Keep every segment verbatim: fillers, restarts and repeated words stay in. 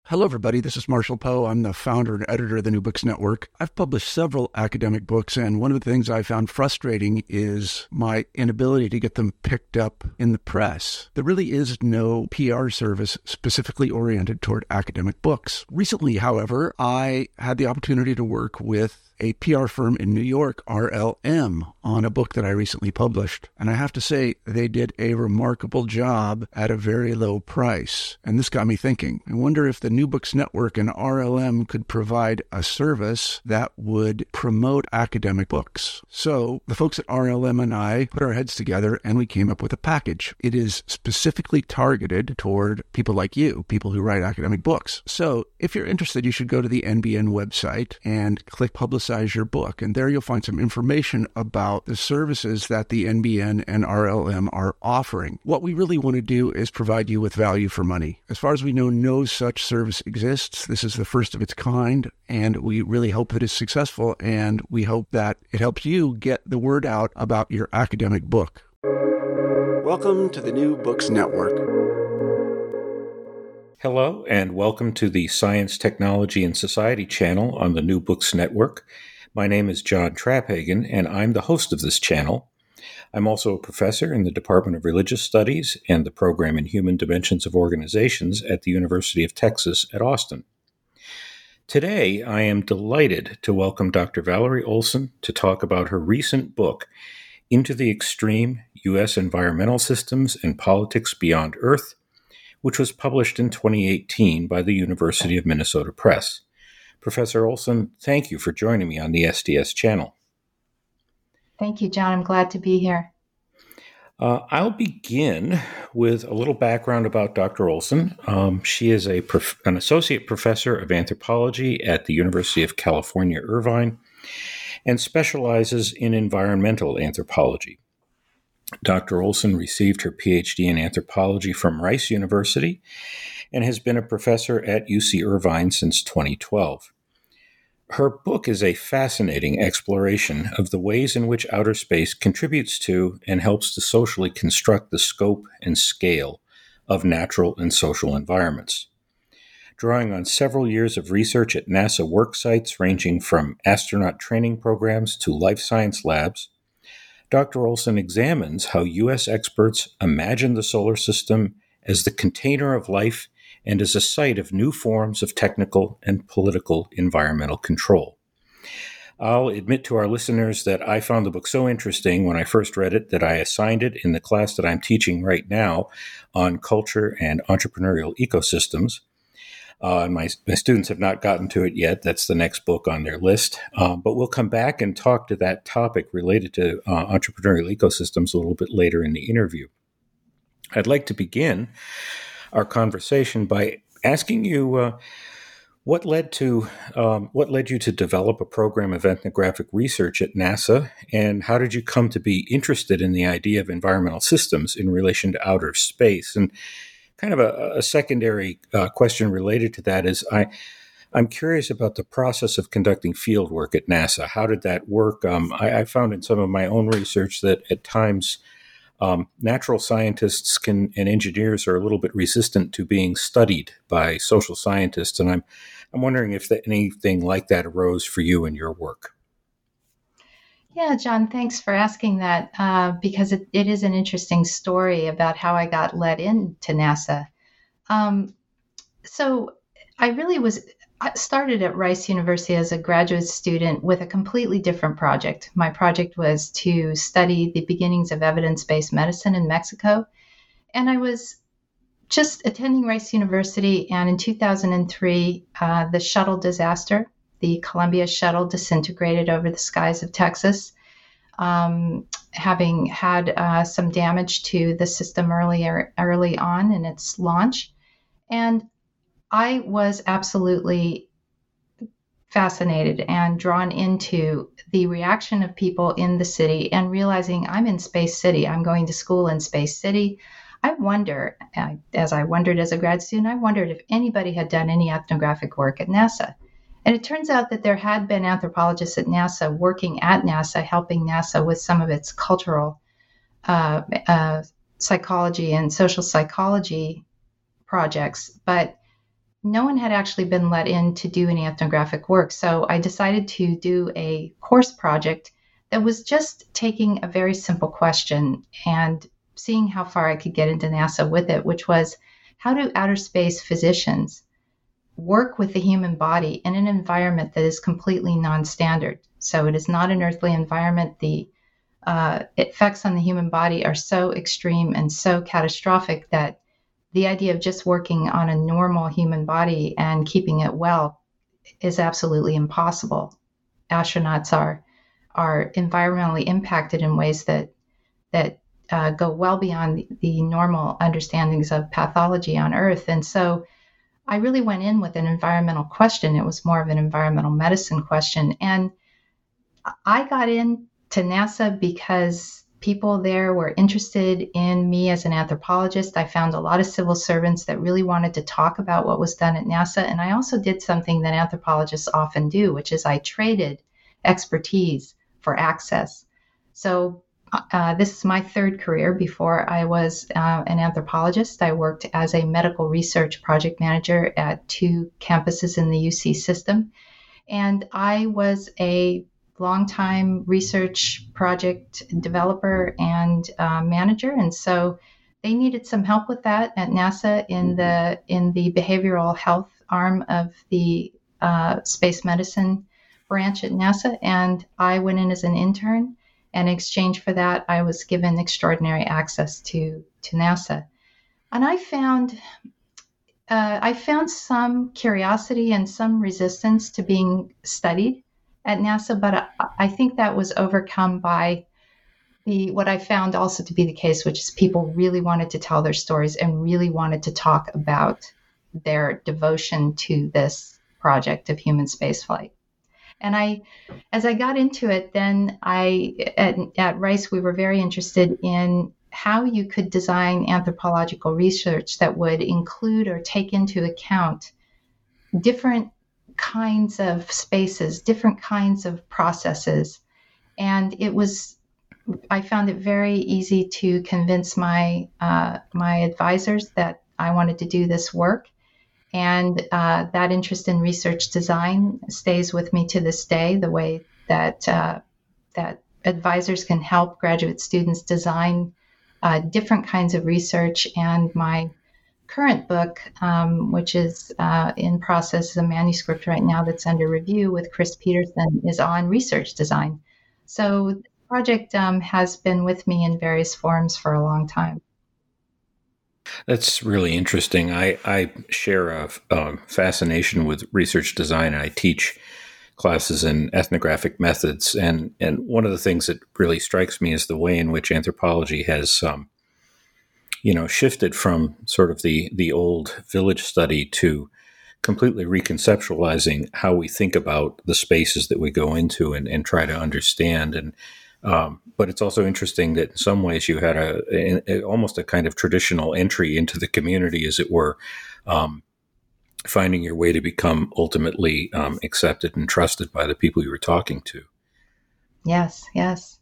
Hello, everybody. This is Marshall Poe. I'm the founder and editor of the New Books Network. I've published several academic books, and one of the things I found frustrating is my inability to get them picked up in the press. There really is no P R service specifically oriented toward academic books. Recently, however, I had the opportunity to work with a P R firm in New York, R L M, on a book that I recently published. And I have to say, they did a remarkable job at a very low price. And this got me thinking. I wonder if the New Books Network and R L M could provide a service that would promote academic books. So the folks at R L M and I put our heads together and we came up with a package. It is specifically targeted toward people like you, people who write academic books. So if you're interested, you should go to the N B N website and click Publicize your book. And there you'll find some information about the services that the N B N and R L M are offering. What we really want to do is provide you with value for money. As far as we know, no such service exists. This is the first of its kind, and we really hope that it's successful, and we hope that it helps you get the word out about your academic book. Welcome to the New Books Network. Hello, and welcome to the Science, Technology, and Society channel on the New Books Network. My name is John Traphagen, and I'm the host of this channel. I'm also a professor in the Department of Religious Studies and the program in Human Dimensions of Organizations at the University of Texas at Austin. Today, I am delighted to welcome Doctor Valerie Olson to talk about her recent book, Into the Extreme: U S Environmental Systems and Politics Beyond Earth, which was published in twenty eighteen by the University of Minnesota Press. Professor Olson, thank you for joining me on the S D S channel. Thank you, John. I'm glad to be here. Uh, I'll begin with a little background about Doctor Olson. Um, she is a prof- an associate professor of anthropology at the University of California, Irvine, and specializes in environmental anthropology. Doctor Olson received her P H D in anthropology from Rice University and has been a professor at U C Irvine since twenty twelve. Her book is a fascinating exploration of the ways in which outer space contributes to and helps to socially construct the scope and scale of natural and social environments. Drawing on several years of research at NASA work sites ranging from astronaut training programs to life science labs, Doctor Olson examines how U S experts imagine the solar system as the container of life and as a site of new forms of technical and political environmental control. I'll admit to our listeners that I found the book so interesting when I first read it that I assigned it in the class that I'm teaching right now on culture and entrepreneurial ecosystems. Uh, my, my students have not gotten to it yet. That's the next book on their list. Um, but we'll come back and talk to that topic related to uh, entrepreneurial ecosystems a little bit later in the interview. I'd like to begin our conversation by asking you uh, what led to um, what led you to develop a program of ethnographic research at NASA, and how did you come to be interested in the idea of environmental systems in relation to outer space? And kind of a, a secondary uh, question related to that is I, I'm curious about the process of conducting field work at NASA. How did that work? Um, I, I found in some of my own research that at times um, natural scientists can and engineers are a little bit resistant to being studied by social scientists, and I'm I'm wondering if that, anything like that arose for you in your work. Yeah, John, thanks for asking that, uh, because it, it is an interesting story about how I got let into NASA. Um, so I really was I started at Rice University as a graduate student with a completely different project. My project was to study the beginnings of evidence-based medicine in Mexico. And I was just attending Rice University, and in two thousand three, uh, the shuttle disaster, the Columbia shuttle, disintegrated over the skies of Texas, um, having had uh, some damage to the system earlier, early on in its launch. And I was absolutely fascinated and drawn into the reaction of people in the city, and realizing I'm in Space City. I'm going to school in Space City. I wonder, as I wondered as a grad student, I wondered if anybody had done any ethnographic work at NASA. And it turns out that there had been anthropologists at NASA working at NASA, helping NASA with some of its cultural uh, uh, psychology and social psychology projects, but no one had actually been let in to do any ethnographic work. So I decided to do a course project that was just taking a very simple question and seeing how far I could get into NASA with it, which was, how do outer space physicians work with the human body in an environment that is completely non-standard? So it is not an earthly environment. The uh, effects on the human body are so extreme and so catastrophic that the idea of just working on a normal human body and keeping it well is absolutely impossible. Astronauts are are environmentally impacted in ways that that uh, go well beyond the, the normal understandings of pathology on Earth. And so I really went in with an environmental question. It was more of an environmental medicine question. And I got into NASA because people there were interested in me as an anthropologist. I found a lot of civil servants that really wanted to talk about what was done at NASA. And I also did something that anthropologists often do, which is I traded expertise for access. So uh, this is my third career. Before I was uh, an anthropologist, I worked as a medical research project manager at two campuses in the U C system. And I was a longtime research project developer and uh, manager. And so they needed some help with that at NASA in the in the behavioral health arm of the uh, space medicine branch at NASA. And I went in as an intern. And in exchange for that, I was given extraordinary access to, to NASA. And I found uh, I found some curiosity and some resistance to being studied at NASA, but I, I think that was overcome by the what I found also to be the case, which is people really wanted to tell their stories and really wanted to talk about their devotion to this project of human spaceflight. And I, as I got into it, then I, at, at Rice, we were very interested in how you could design anthropological research that would include or take into account different kinds of spaces, different kinds of processes. And it was, I found it very easy to convince my, uh, my advisors that I wanted to do this work. And uh, that interest in research design stays with me to this day, the way that uh, that advisors can help graduate students design uh, different kinds of research. And my current book, um, which is uh, in process, a manuscript right now that's under review with Chris Peterson, is on research design. So the project um, has been with me in various forms for a long time. That's really interesting. I, I share a um, fascination with research design. I teach classes in ethnographic methods. And, and one of the things that really strikes me is the way in which anthropology has, um, you know, shifted from sort of the, the old village study to completely reconceptualizing how we think about the spaces that we go into and, and try to understand. And Um, but it's also interesting that in some ways you had a, a, a almost a kind of traditional entry into the community, as it were, um, finding your way to become ultimately um, accepted and trusted by the people you were talking to. Yes, yes.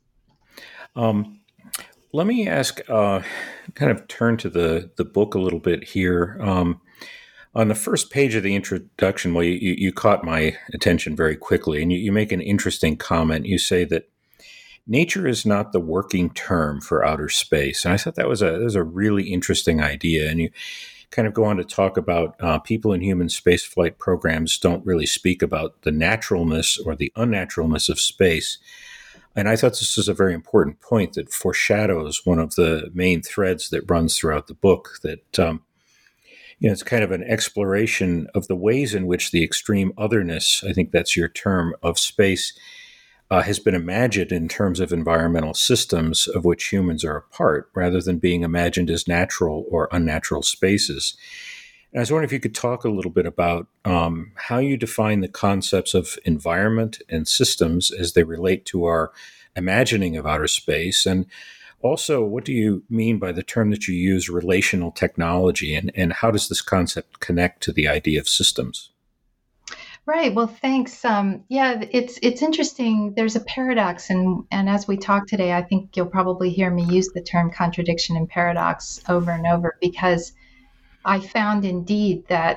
Um, let me ask, uh, kind of turn to the, the book a little bit here. Um, on the first page of the introduction, well, you, you caught my attention very quickly, and you, you make an interesting comment. You say that nature is not the working term for outer space. And I thought that was a, that was a really interesting idea. And you kind of go on to talk about uh, people in human spaceflight programs don't really speak about the naturalness or the unnaturalness of space. And I thought this was a very important point that foreshadows one of the main threads that runs throughout the book, that um, you know, it's kind of an exploration of the ways in which the extreme otherness, I think that's your term, of space Uh, has been imagined in terms of environmental systems of which humans are a part, rather than being imagined as natural or unnatural spaces. And I was wondering if you could talk a little bit about um, how you define the concepts of environment and systems as they relate to our imagining of outer space. And also, what do you mean by the term that you use, relational technology, and, and how does this concept connect to the idea of systems? Right. Well, thanks. Um, yeah, it's it's interesting. There's a paradox, and and as we talk today, I think you'll probably hear me use the term contradiction and paradox over and over, because I found indeed that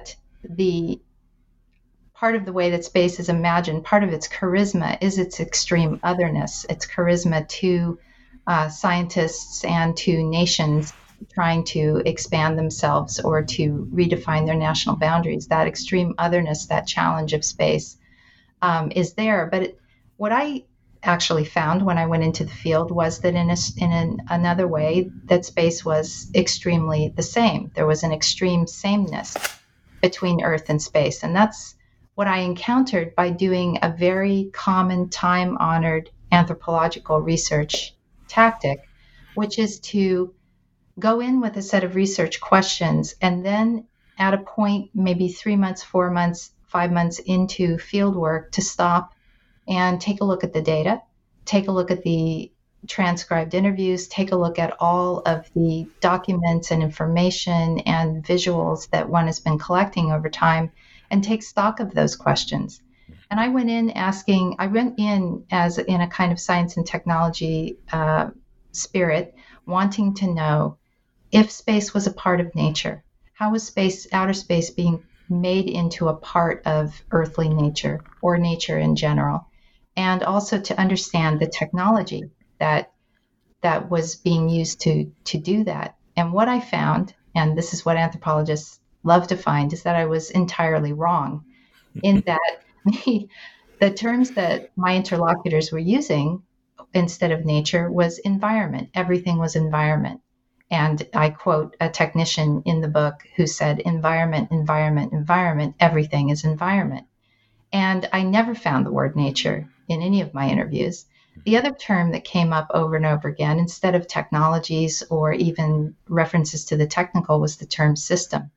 the part of the way that space is imagined, part of its charisma is its extreme otherness, its charisma to uh, scientists and to nations trying to expand themselves or to redefine their national boundaries. That extreme otherness, that challenge of space um, is there. But it, what I actually found when I went into the field was that in, a, in an, another way, that space was extremely the same. There was an extreme sameness between Earth and space. And that's what I encountered by doing a very common, time-honored anthropological research tactic, which is to go in with a set of research questions and then at a point, maybe three months, four months, five months into field work, to stop and take a look at the data, take a look at the transcribed interviews, take a look at all of the documents and information and visuals that one has been collecting over time, and take stock of those questions. And I went in asking, I went in as in a kind of science and technology uh, spirit, wanting to know if space was a part of nature. How was space, outer space, being made into a part of earthly nature or nature in general? And also to understand the technology that that was being used to to do that. And what I found, and this is what anthropologists love to find, is that I was entirely wrong in that the, the terms that my interlocutors were using instead of nature was environment. Everything was environment. And I quote a technician in the book who said, environment, environment, environment, everything is environment. And I never found the word nature in any of my interviews. The other term that came up over and over again, instead of technologies or even references to the technical, was the term system.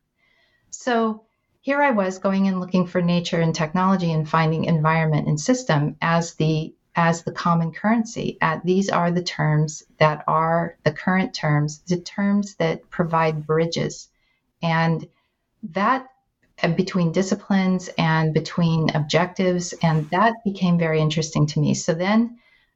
So here I was going and looking for nature and technology and finding environment and system as the as the common currency. At, these are the terms that are the current terms, the terms that provide bridges. And that uh, between disciplines and between objectives, and that became very interesting to me. So then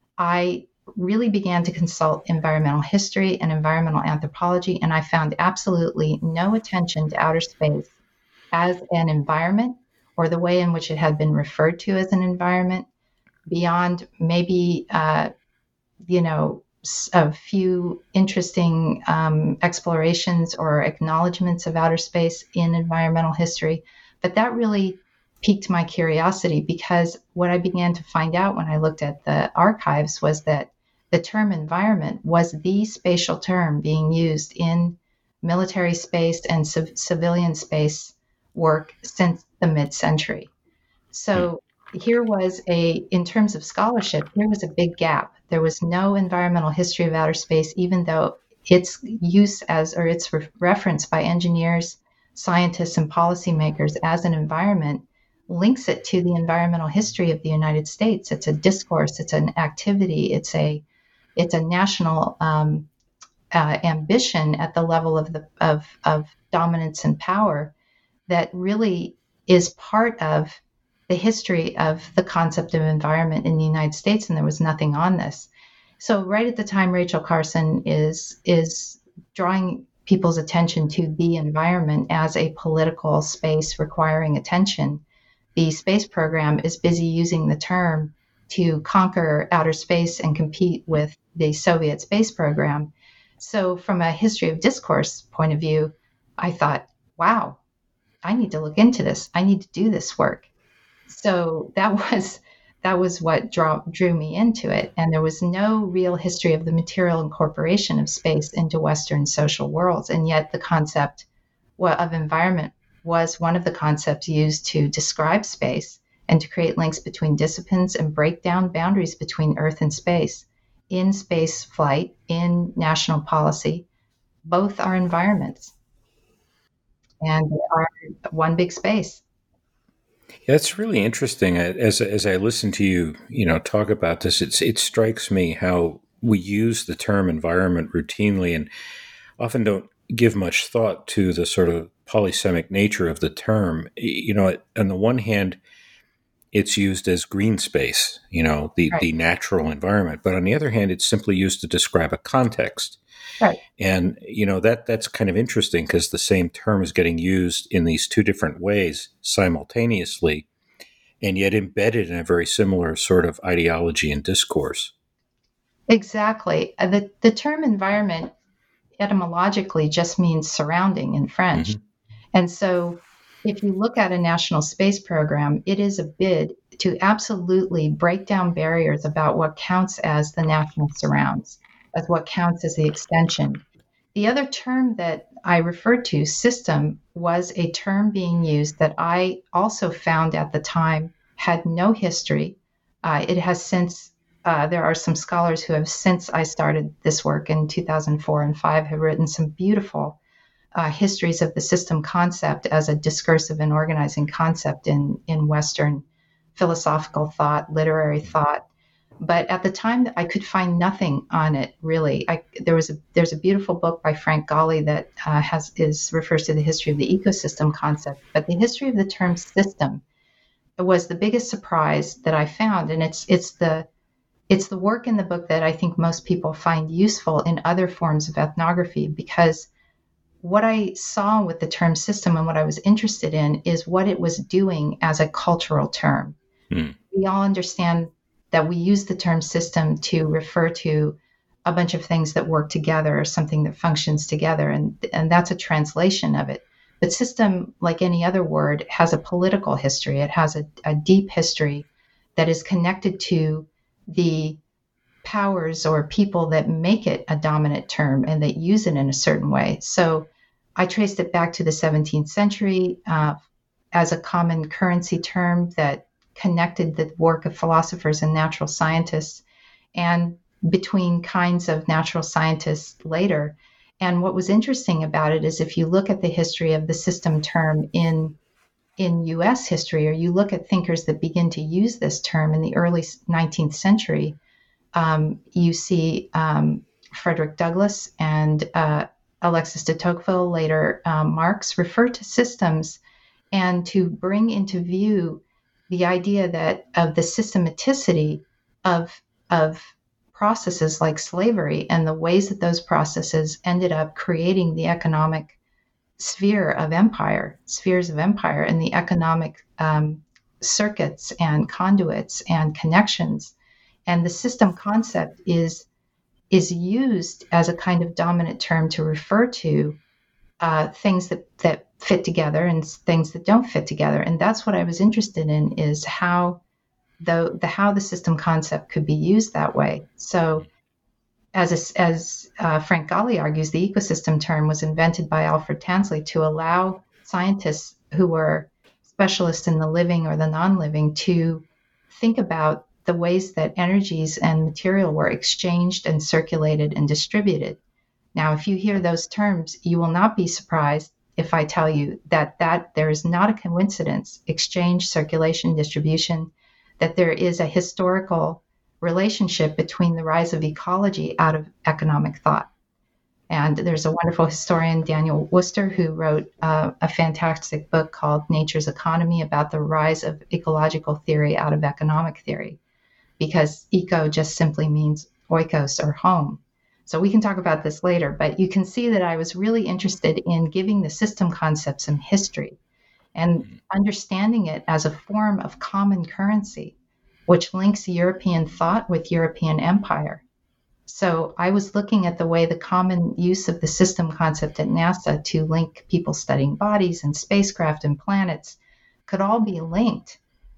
I really began to consult environmental history and environmental anthropology, and I found absolutely no attention to outer space as an environment or the way in which it had been referred to as an environment, beyond maybe, uh, you know, a few interesting um, explorations or acknowledgments of outer space in environmental history. But that really piqued my curiosity, because what I began to find out when I looked at the archives was that the term environment was the spatial term being used in military space and civ- civilian space work since the mid-century. So here was a, in terms of scholarship, here was a big gap. There was no environmental history of outer space, even though its use as, or its re- reference by engineers, scientists, and policymakers as an environment links it to the environmental history of the United States. It's a discourse, it's an activity, it's a, it's a national um, uh, ambition at the level of the of, of dominance and power that really is part of the history of the concept of environment in the United States, and there was nothing on this. So right at the time Rachel Carson is is drawing people's attention to the environment as a political space requiring attention, the space program is busy using the term to conquer outer space and compete with the Soviet space program. So from a history of discourse point of view, I thought, wow, I need to look into this. I need to do this work. So that was that was what draw, drew me into it. And there was no real history of the material incorporation of space into Western social worlds. And yet the concept of environment was one of the concepts used to describe space and to create links between disciplines and break down boundaries between Earth and space. In space flight, in national policy, both are environments. And they are one big space. Yeah, that's really interesting. As as I listen to you, you know, talk about this, it's it strikes me how we use the term environment routinely and often don't give much thought to the sort of polysemic nature of the term. You know, on the one hand, it's used as green space, you know, the, Right. the natural environment. But on the other hand, it's simply used to describe a context. Right. And, you know, that that's kind of interesting because the same term is getting used in these two different ways simultaneously, and yet embedded in a very similar sort of ideology and discourse. Exactly. Uh, The, the term environment etymologically just means surrounding in French. Mm-hmm. And so if you look at a national space program, it is a bid to absolutely break down barriers about what counts as the national surrounds, as what counts as the extension. The other term that I referred to, system, was a term being used that I also found at the time had no history. Uh, it has since, uh, there are some scholars who have, since I started this work in two thousand four and five, have written some beautiful uh, histories of the system concept as a discursive and organizing concept in, in Western philosophical thought, literary thought. But at the time, I could find nothing on it really. I, there was a there's a beautiful book by Frank Galli that uh, has is refers to the history of the ecosystem concept. But the history of the term system was the biggest surprise that I found, and it's it's the it's the work in the book that I think most people find useful in other forms of ethnography, because what I saw with the term system and what I was interested in is what it was doing as a cultural term. Mm. We all understand that we use the term system to refer to a bunch of things that work together or something that functions together, and, and that's a translation of it. But system, like any other word, has a political history. It has a, a deep history that is connected to the powers or people that make it a dominant term and that use it in a certain way. So I traced it back to the seventeenth century uh, as a common currency term that connected the work of philosophers and natural scientists, and between kinds of natural scientists later. And what was interesting about it is if you look at the history of the system term in in U S history, or you look at thinkers that begin to use this term in the early nineteenth century, um, you see um, Frederick Douglass and uh, Alexis de Tocqueville, later um, Marx, refer to systems and to bring into view the idea that of the systematicity of, of processes like slavery and the ways that those processes ended up creating the economic sphere of empire, spheres of empire, and the economic um, circuits and conduits and connections. And the system concept is is used as a kind of dominant term to refer to uh, things that, that fit together and things that don't fit together. And that's what I was interested in, is how the, the how the system concept could be used that way. So as a, as uh, Frank Galli argues, the ecosystem term was invented by Alfred Tansley to allow scientists who were specialists in the living or the non-living to think about the ways that energies and material were exchanged and circulated and distributed. Now, if you hear those terms, you will not be surprised if I tell you that, that there is not a coincidence, exchange, circulation, distribution, that there is a historical relationship between the rise of ecology out of economic thought. And there's a wonderful historian, Daniel Worcester, who wrote uh, a fantastic book called Nature's Economy about the rise of ecological theory out of economic theory, because eco just simply means oikos, or home. So we can talk about this later, but you can see that I was really interested in giving the system concept some history and understanding it as a form of common currency, which links European thought with European empire. So I was looking at the way the common use of the system concept at NASA to link people studying bodies and spacecraft and planets could all be linked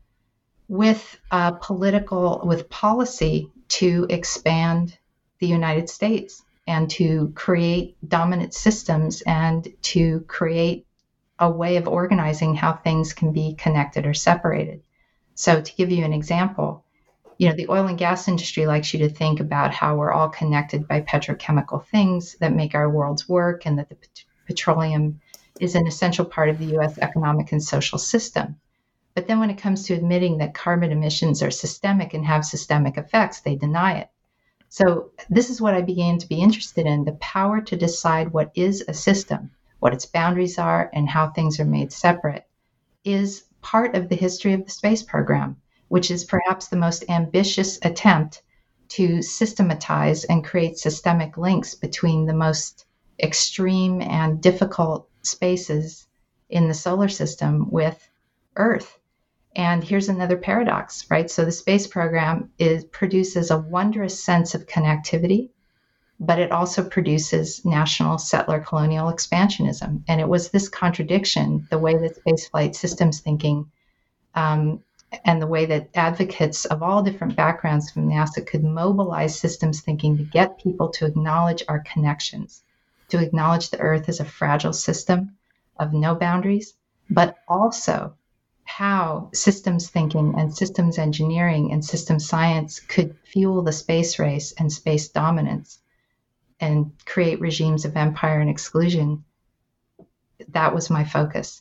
with uh, political, with policy to expand the United States and to create dominant systems and to create a way of organizing how things can be connected or separated. So to give you an example, you know, the oil and gas industry likes you to think about how we're all connected by petrochemical things that make our worlds work, and that the pet- petroleum is an essential part of the U S economic and social system. But then when it comes to admitting that carbon emissions are systemic and have systemic effects, they deny it. So this is what I began to be interested in, the power to decide what is a system, what its boundaries are, and how things are made separate, is part of the history of the space program. which is perhaps the most ambitious attempt to systematize and create systemic links between the most extreme and difficult spaces in the solar system with Earth. And here's another paradox, right? So the space program is produces a wondrous sense of connectivity, but it also produces national settler colonial expansionism. And it was this contradiction, the way that spaceflight systems thinking um, and the way that advocates of all different backgrounds from NASA could mobilize systems thinking to get people to acknowledge our connections, to acknowledge the Earth as a fragile system of no boundaries, but also how systems thinking and systems engineering and systems science could fuel the space race and space dominance and create regimes of empire and exclusion. That was my focus.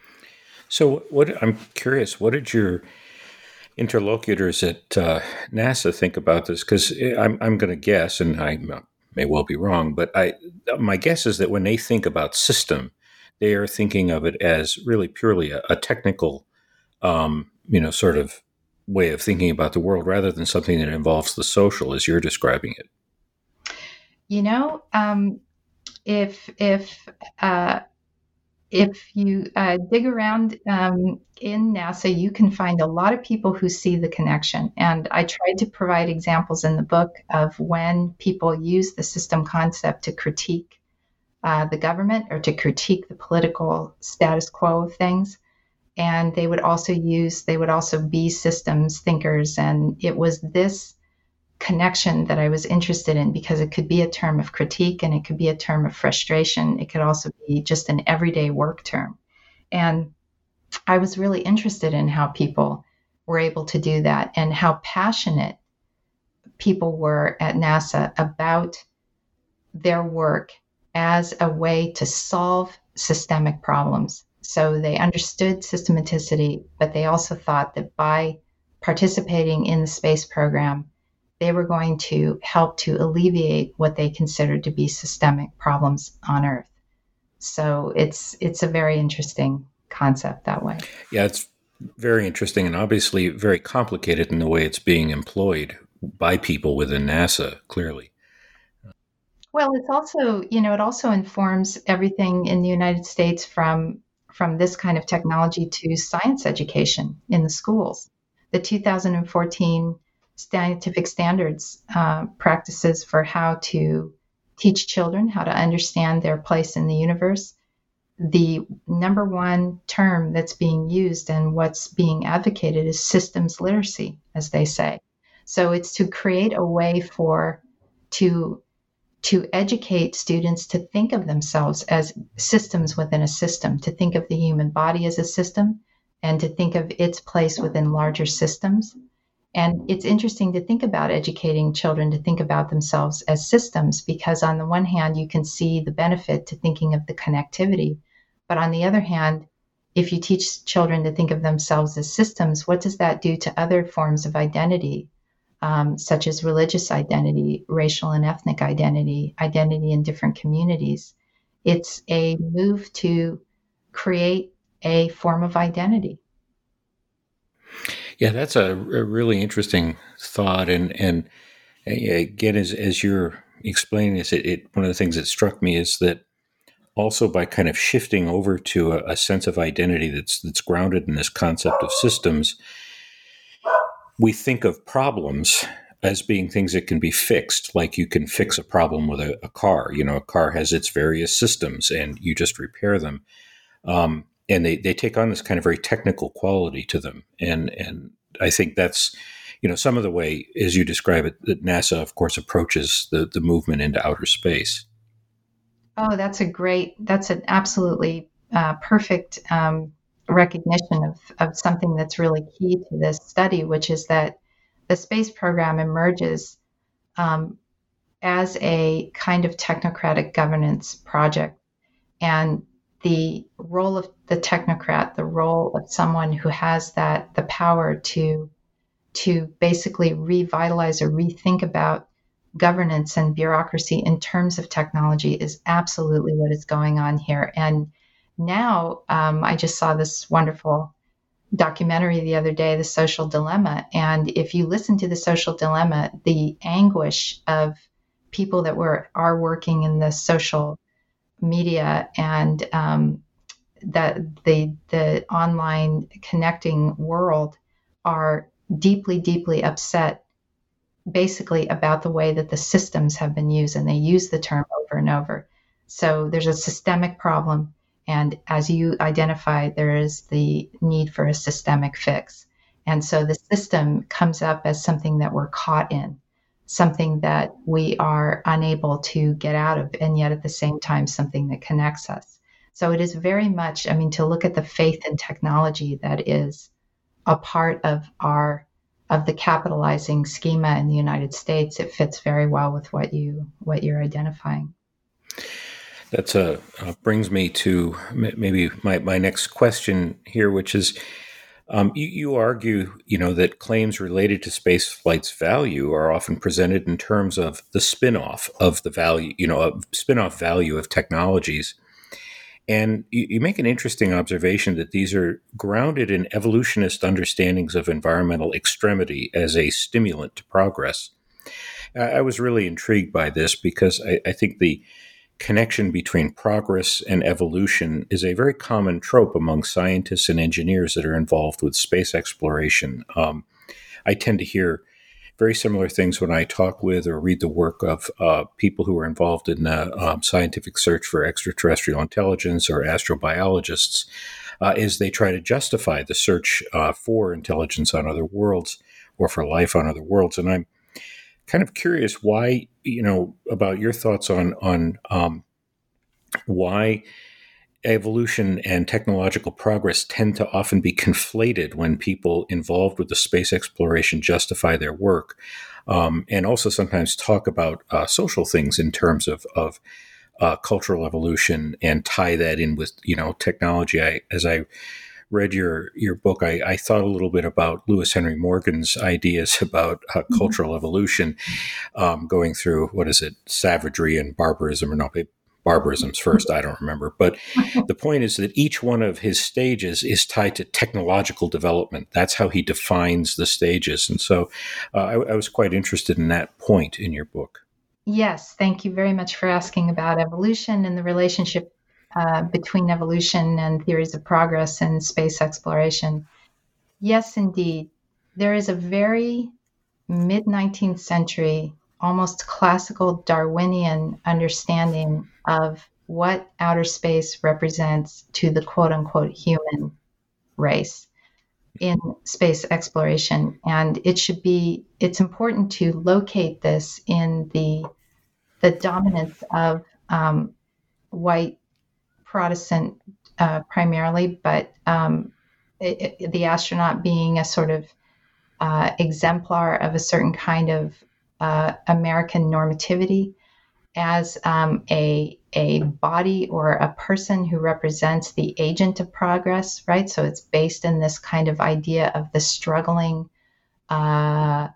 So what I'm curious, what did your interlocutors at uh, NASA think about this? Because I'm, I'm going to guess, and I may well be wrong, but I my guess is that when they think about system, they are thinking of it as really purely a, a technical, um, you know, sort of way of thinking about the world rather than something that involves the social as you're describing it. You know, um, if if uh, if you uh, dig around um, in NASA, you can find a lot of people who see the connection. And I tried to provide examples in the book of when people use the system concept to critique uh, the government or to critique the political status quo of things. And they would also use, they would also be systems thinkers. And it was this connection that I was interested in because it could be a term of critique and it could be a term of frustration. It could also be just an everyday work term. And I was really interested in how people were able to do that and how passionate people were at NASA about their work as a way to solve systemic problems. So they understood systematicity, but they also thought that by participating in the space program, they were going to help to alleviate what they considered to be systemic problems on Earth. So it's it's a very interesting concept that way. Yeah, it's very interesting and obviously very complicated in the way it's being employed by people within NASA, clearly. Well, it's also, you know, it also informs everything in the United States from from this kind of technology to science education in the schools. The two thousand fourteen scientific standards uh, practices for how to teach children how to understand their place in the universe. The number one term that's being used and what's being advocated is systems literacy, as they say. So it's to create a way for to to educate students to think of themselves as systems within a system, to think of the human body as a system, and to think of its place within larger systems. And it's interesting to think about educating children to think about themselves as systems, because on the one hand, you can see the benefit to thinking of the connectivity. But on the other hand, if you teach children to think of themselves as systems, what does that do to other forms of identity, um, such as religious identity, racial and ethnic identity, identity in different communities? It's a move to create a form of identity. Yeah, that's a, a really interesting thought. And, and again, as, as you're explaining this, it, it, one of the things that struck me is that also by kind of shifting over to a, a sense of identity that's that's grounded in this concept of systems, we think of problems as being things that can be fixed, like you can fix a problem with a, a car. You know, a car has its various systems and you just repair them. Um, and they, they take on this kind of very technical quality to them. And, and I think that's, you know, some of the way, as you describe it, that NASA, of course, approaches the, the movement into outer space. Oh, that's a great, that's an absolutely uh, perfect um, recognition of, of something that's really key to this study, which is that the space program emerges um, as a kind of technocratic governance project. And the role of the technocrat, the role of someone who has that, the power to, to basically revitalize or rethink about governance and bureaucracy in terms of technology is absolutely what is going on here. And now um, I just saw this wonderful documentary the other day, The Social Dilemma. And if you listen to The Social Dilemma, the anguish of people that were are working in the social media and um, that the the online connecting world are deeply, deeply upset, basically about the way that the systems have been used, and they use the term over and over. So there's a systemic problem, and as you identify, there is the need for a systemic fix. And so the system comes up as something that we're caught in, something that we are unable to get out of, and yet at the same time, something that connects us. So it is very much, I mean, to look at the faith in technology that is a part of our of the capitalizing schema in the United States, it fits very well with what you what you're identifying. That's a uh, brings me to maybe my, my next question here, which is, um, you, you argue, you know, that claims related to space flight's value are often presented in terms of the spin-off of the value, you know, a spin-off value of technologies. And you, you make an interesting observation that these are grounded in evolutionist understandings of environmental extremity as a stimulant to progress. I, I was really intrigued by this because I, I think the connection between progress and evolution is a very common trope among scientists and engineers that are involved with space exploration. Um, I tend to hear very similar things when I talk with or read the work of uh, people who are involved in uh, um, scientific search for extraterrestrial intelligence or astrobiologists, uh, as they try to justify the search uh, for intelligence on other worlds or for life on other worlds. And I'm kind of curious why, you know, about your thoughts on on um, why evolution and technological progress tend to often be conflated when people involved with the space exploration justify their work, um, and also sometimes talk about uh, social things in terms of, of uh, cultural evolution and tie that in with, you know, technology. I, as I read your your book, I, I thought a little bit about Lewis Henry Morgan's ideas about uh, mm-hmm. cultural evolution, um, going through, what is it, savagery and barbarism, or not, barbarisms first, I don't remember. But the point is that each one of his stages is tied to technological development. That's how he defines the stages. And so uh, I, I was quite interested in that point in your book. Yes, thank you very much for asking about evolution and the relationship uh, between evolution and theories of progress and space exploration. Yes, indeed. There is a very mid-nineteenth century, almost classical Darwinian understanding of what outer space represents to the quote-unquote human race in space exploration. And it should be, it's important to locate this in the, the dominance of um, white Protestant uh, primarily, but um, it, it, the astronaut being a sort of uh, exemplar of a certain kind of uh, American normativity as um, a a body or a person who represents the agent of progress, right? So it's based in this kind of idea of the struggling uh,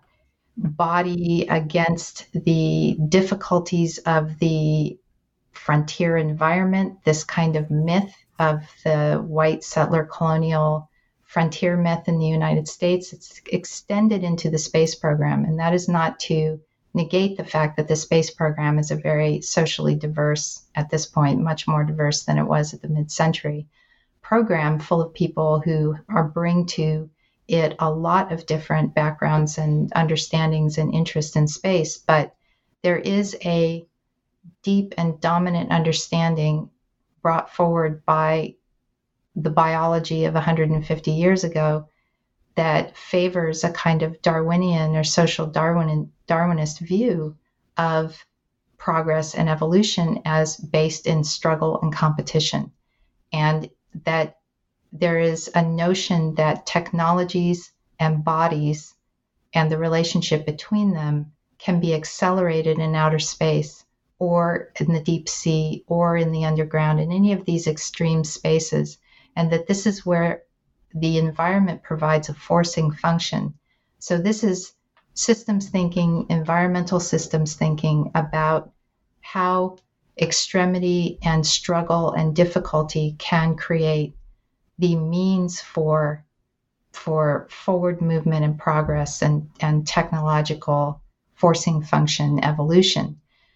body against the difficulties of the frontier environment, this kind of myth of the white settler colonial frontier myth in the United States. It's extended into the space program, and that is not to negate the fact that the space program is a very socially diverse, at this point, much more diverse than it was at the mid-century program, full of people who are bring to it a lot of different backgrounds and understandings and interest in space. But there is a deep and dominant understanding brought forward by the biology of one hundred fifty years ago that favors a kind of Darwinian or social Darwin, Darwinist view of progress and evolution as based in struggle and competition. And that there is a notion that technologies and bodies and the relationship between them can be accelerated in outer space or in the deep sea or in the underground, in any of these extreme spaces. And that this is where the environment provides a forcing function. So this is systems thinking, environmental systems thinking about how extremity and struggle and difficulty can create the means for for forward movement and progress and, and technological forcing function evolution.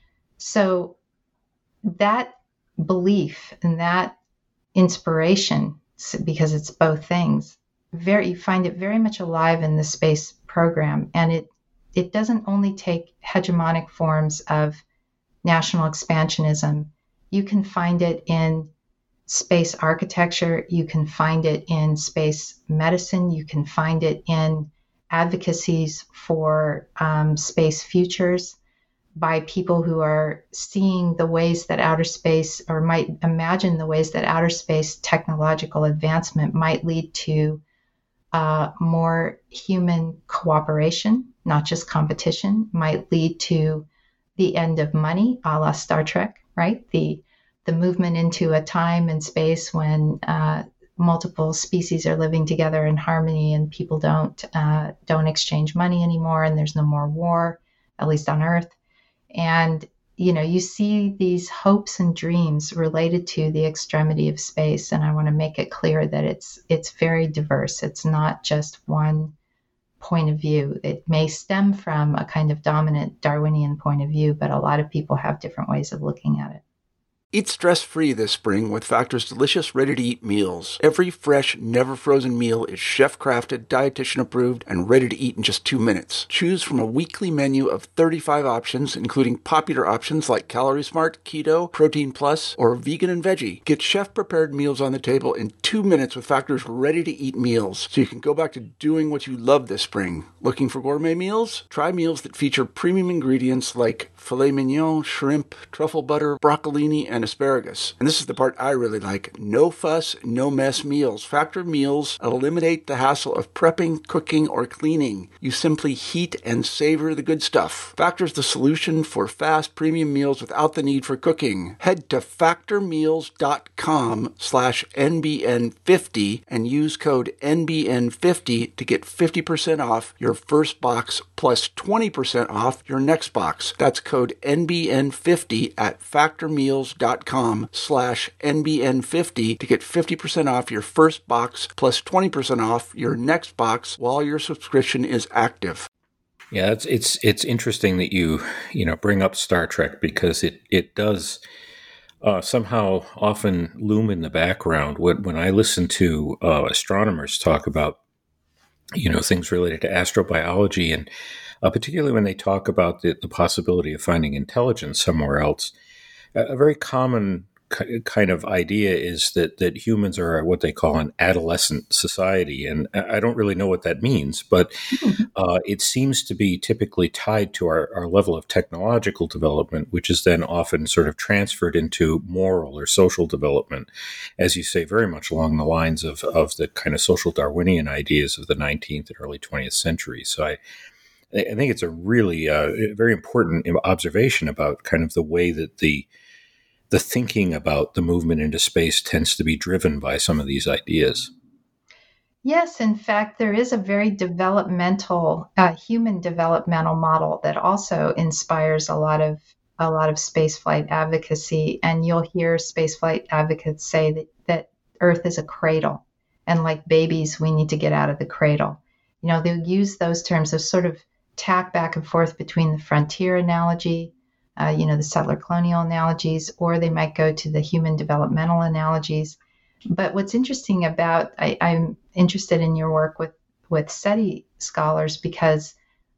So that belief and that inspiration, because it's both things, very you find it very much alive in the space program. And it it doesn't only take hegemonic forms of national expansionism. You can find it in space architecture, you can find it in space medicine, you can find it in advocacies for um, space futures by people who are seeing the ways that outer space, or might imagine the ways that outer space technological advancement might lead to uh, more human cooperation, not just competition, might lead to the end of money, a la Star Trek, right? The the movement into a time and space when uh, multiple species are living together in harmony, and people don't uh, don't exchange money anymore, and there's no more war, at least on Earth. And you know, you see these hopes and dreams related to the extremity of space, and I want to make it clear that it's it's very diverse. It's not just one point of view. It may stem from a kind of dominant Darwinian point of view, but a lot of people have different ways of looking at it. Eat stress-free this spring with Factor's delicious, ready-to-eat meals. Every fresh, never-frozen meal is chef-crafted, dietitian-approved, and ready to eat in just two minutes. Choose from a weekly menu of thirty-five options, including popular options like Calorie Smart, Keto, Protein Plus, or Vegan and Veggie. Get chef-prepared meals on the table in two minutes with Factor's ready-to-eat meals, so you can go back to doing what you love this spring. Looking for gourmet meals? Try meals that feature premium ingredients like filet mignon, shrimp, truffle butter, broccolini, and asparagus. And this is the part I really like. No fuss, no mess meals. Factor meals eliminate the hassle of prepping, cooking, or cleaning. You simply heat and savor the good stuff. Factor's the solution for fast premium meals without the need for cooking. Head to factormeals.com slash NBN50 and use code N B N fifty to get fifty percent off your first box plus twenty percent off your next box. That's code N B N fifty at factormeals.com slash NBN50 to get fifty percent off your first box plus twenty percent off your next box while your subscription is active. Yeah, it's it's it's interesting that you you know bring up Star Trek, because it it does uh, somehow often loom in the background when when I listen to uh, astronomers talk about you know things related to astrobiology, and uh, particularly when they talk about the, the possibility of finding intelligence somewhere else. A very common kind of idea is that, that humans are what they call an adolescent society. And I don't really know what that means, but uh, it seems to be typically tied to our, our level of technological development, which is then often sort of transferred into moral or social development, as you say, very much along the lines of, of the kind of social Darwinian ideas of the nineteenth and early twentieth century. So I I think it's a really uh, very important observation about kind of the way that the the thinking about the movement into space tends to be driven by some of these ideas. Yes, in fact, there is a very developmental, uh, human developmental model that also inspires a lot of a lot of spaceflight advocacy. And you'll hear spaceflight advocates say that, that Earth is a cradle, and like babies, we need to get out of the cradle. You know, they'll use those terms of sort of tack back and forth between the frontier analogy, uh, you know, the settler colonial analogies, or they might go to the human developmental analogies. But what's interesting about, I, I'm interested in your work with, with SETI scholars, because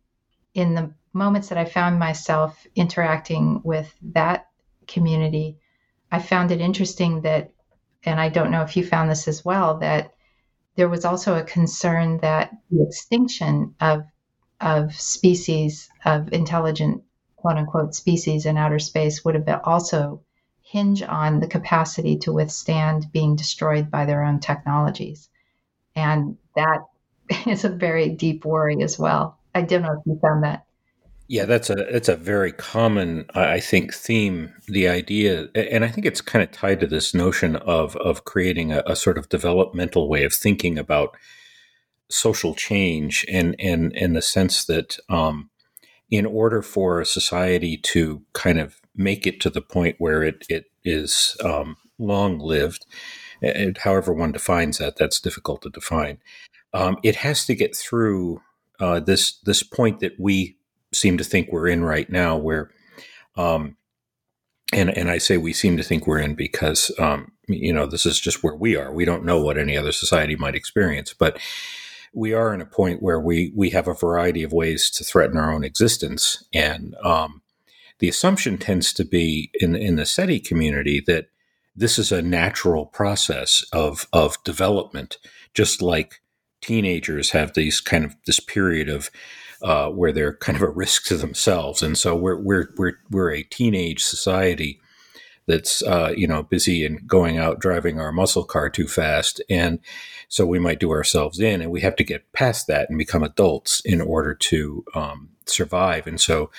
in the moments that I found myself interacting with that community, I found it interesting that, and I don't know if you found this as well, that there was also a concern that the extinction of of species, of intelligent, quote unquote, species in outer space would have been also hinge on the capacity to withstand being destroyed by their own technologies. And that is a very deep worry as well. I don't know if you found that. Yeah, that's a that's a very common, I think, theme. The idea, and I think it's kind of tied to this notion of of creating a, a sort of developmental way of thinking about social change, and and in the sense that um, in order for a society to kind of make it to the point where it it is um, long lived, and however one defines that, that's difficult to define. um, it has to get through uh, this this point that we seem to think we're in right now, where, um, and and I say we seem to think we're in because um, you know this is just where we are. We don't know what any other society might experience, but we are in a point where we we have a variety of ways to threaten our own existence, and um, the assumption tends to be in in the SETI community that this is a natural process of of development, just like teenagers have these kind of this period of uh, where they're kind of a risk to themselves, and so we're we're we're we're a teenage society that's uh, you know busy and going out driving our muscle car too fast, and so we might do ourselves in, and we have to get past that and become adults in order to um, survive. And so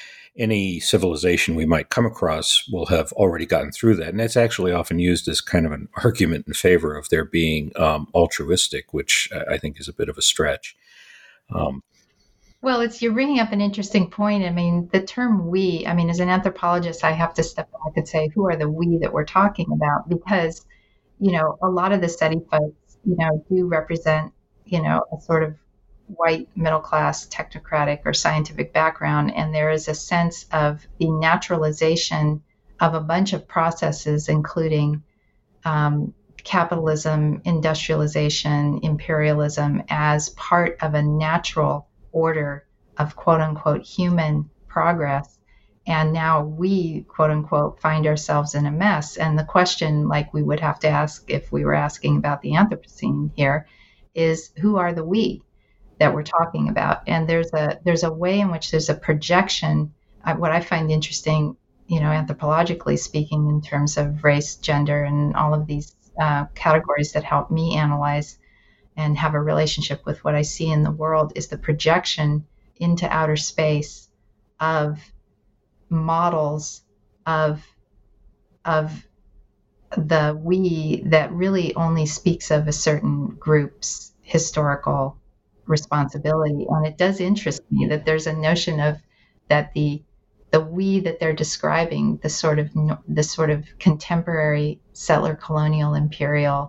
any civilization we might come across will have already gotten through that. And that's actually often used as kind of an argument in favor of their being um, altruistic, which I think is a bit of a stretch. Um, well, it's you're bringing up an interesting point. I mean, the term we, I mean, as an anthropologist, I have to step back and say, who are the we that we're talking about? Because, you know, a lot of the SETI folks, you know, do represent, you know, a sort of white middle class technocratic or scientific background, and there is a sense of the naturalization of a bunch of processes, including um, capitalism, industrialization, imperialism, as part of a natural order of quote unquote human progress. And now we quote unquote find ourselves in a mess. And the question, like we would have to ask if we were asking about the Anthropocene here, is who are the we that we're talking about? And there's a there's a way in which there's a projection. Uh, what I find interesting, you know, anthropologically speaking, in terms of race, gender, and all of these uh, categories that help me analyze and have a relationship with what I see in the world, is the projection into outer space of models of of the we that really only speaks of a certain group's historical responsibility. And it does interest me that there's a notion of that the the we that they're describing, the sort of the sort of contemporary settler colonial imperial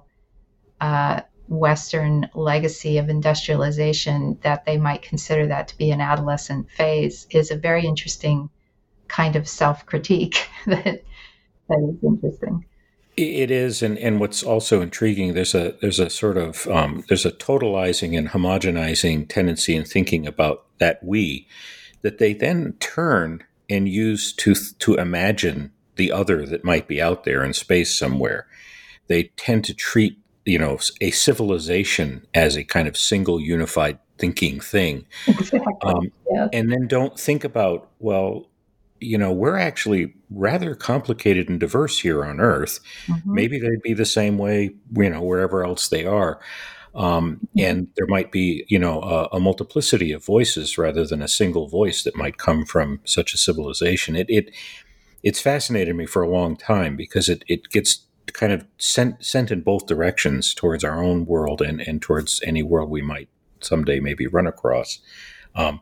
uh, Western legacy of industrialization, that they might consider that to be an adolescent phase, is a very interesting kind of self-critique that that is interesting. It is, and, and what's also intriguing, there's a there's a sort of um, there's a totalizing and homogenizing tendency in thinking about that we, that they then turn and use to to imagine the other that might be out there in space somewhere. They tend to treat, you know, a civilization as a kind of single unified thinking thing, Exactly. um, Yes. and then don't think about, well, you know, we're actually rather complicated and diverse here on Earth. Mm-hmm. Maybe they'd be the same way, you know, wherever else they are. Um, Mm-hmm. and there might be, you know, a, a multiplicity of voices rather than a single voice that might come from such a civilization. It, it it's fascinated me for a long time because it, it gets kind of sent sent in both directions, towards our own world and, and towards any world we might someday maybe run across. Um,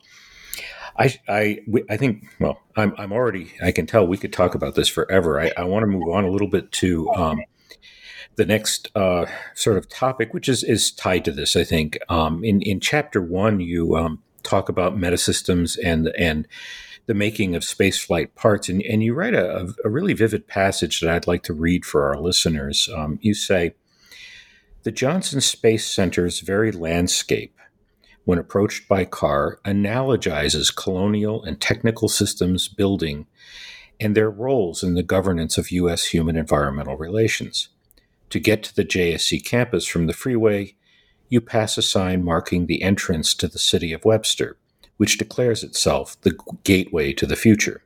I, I, I think, well, I'm, I'm already, I can tell we could talk about this forever. I, I want to move on a little bit to um, the next uh, sort of topic, which is, is tied to this, I think. Um, in, in chapter one, you um, talk about metasystems and, and the making of spaceflight parts. And, and you write a, a really vivid passage that I'd like to read for our listeners. Um, you say, "The Johnson Space Center's very landscape, when approached by car, analogizes colonial and technical systems building and their roles in the governance of U S human environmental relations. To get to the J S C campus from the freeway, you pass a sign marking the entrance to the city of Webster, which declares itself the gateway to the future.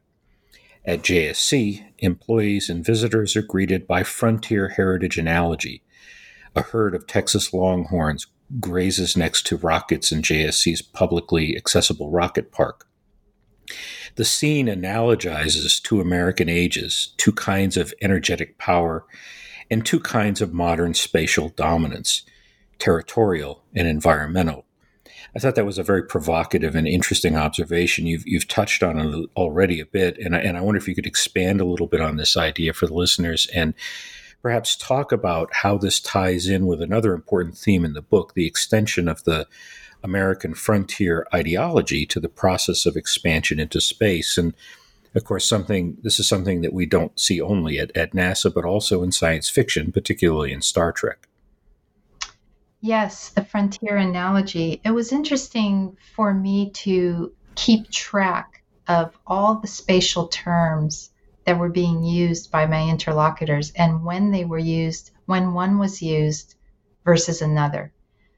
At J S C, employees and visitors are greeted by frontier heritage analogy. A herd of Texas longhorns grazes next to rockets in J S C's publicly accessible rocket park. The scene analogizes to American ages, two kinds of energetic power, and two kinds of modern spatial dominance, territorial and environmental." I thought that was a very provocative and interesting observation. You've you've touched on it already a bit, and I, and I wonder if you could expand a little bit on this idea for the listeners and perhaps talk about how this ties in with another important theme in the book, the extension of the American frontier ideology to the process of expansion into space. And of course, something this is something that we don't see only at, at NASA, but also in science fiction, particularly in Star Trek. Yes, the frontier analogy. It was interesting for me to keep track of all the spatial terms that were being used by my interlocutors and when they were used, when one was used versus another.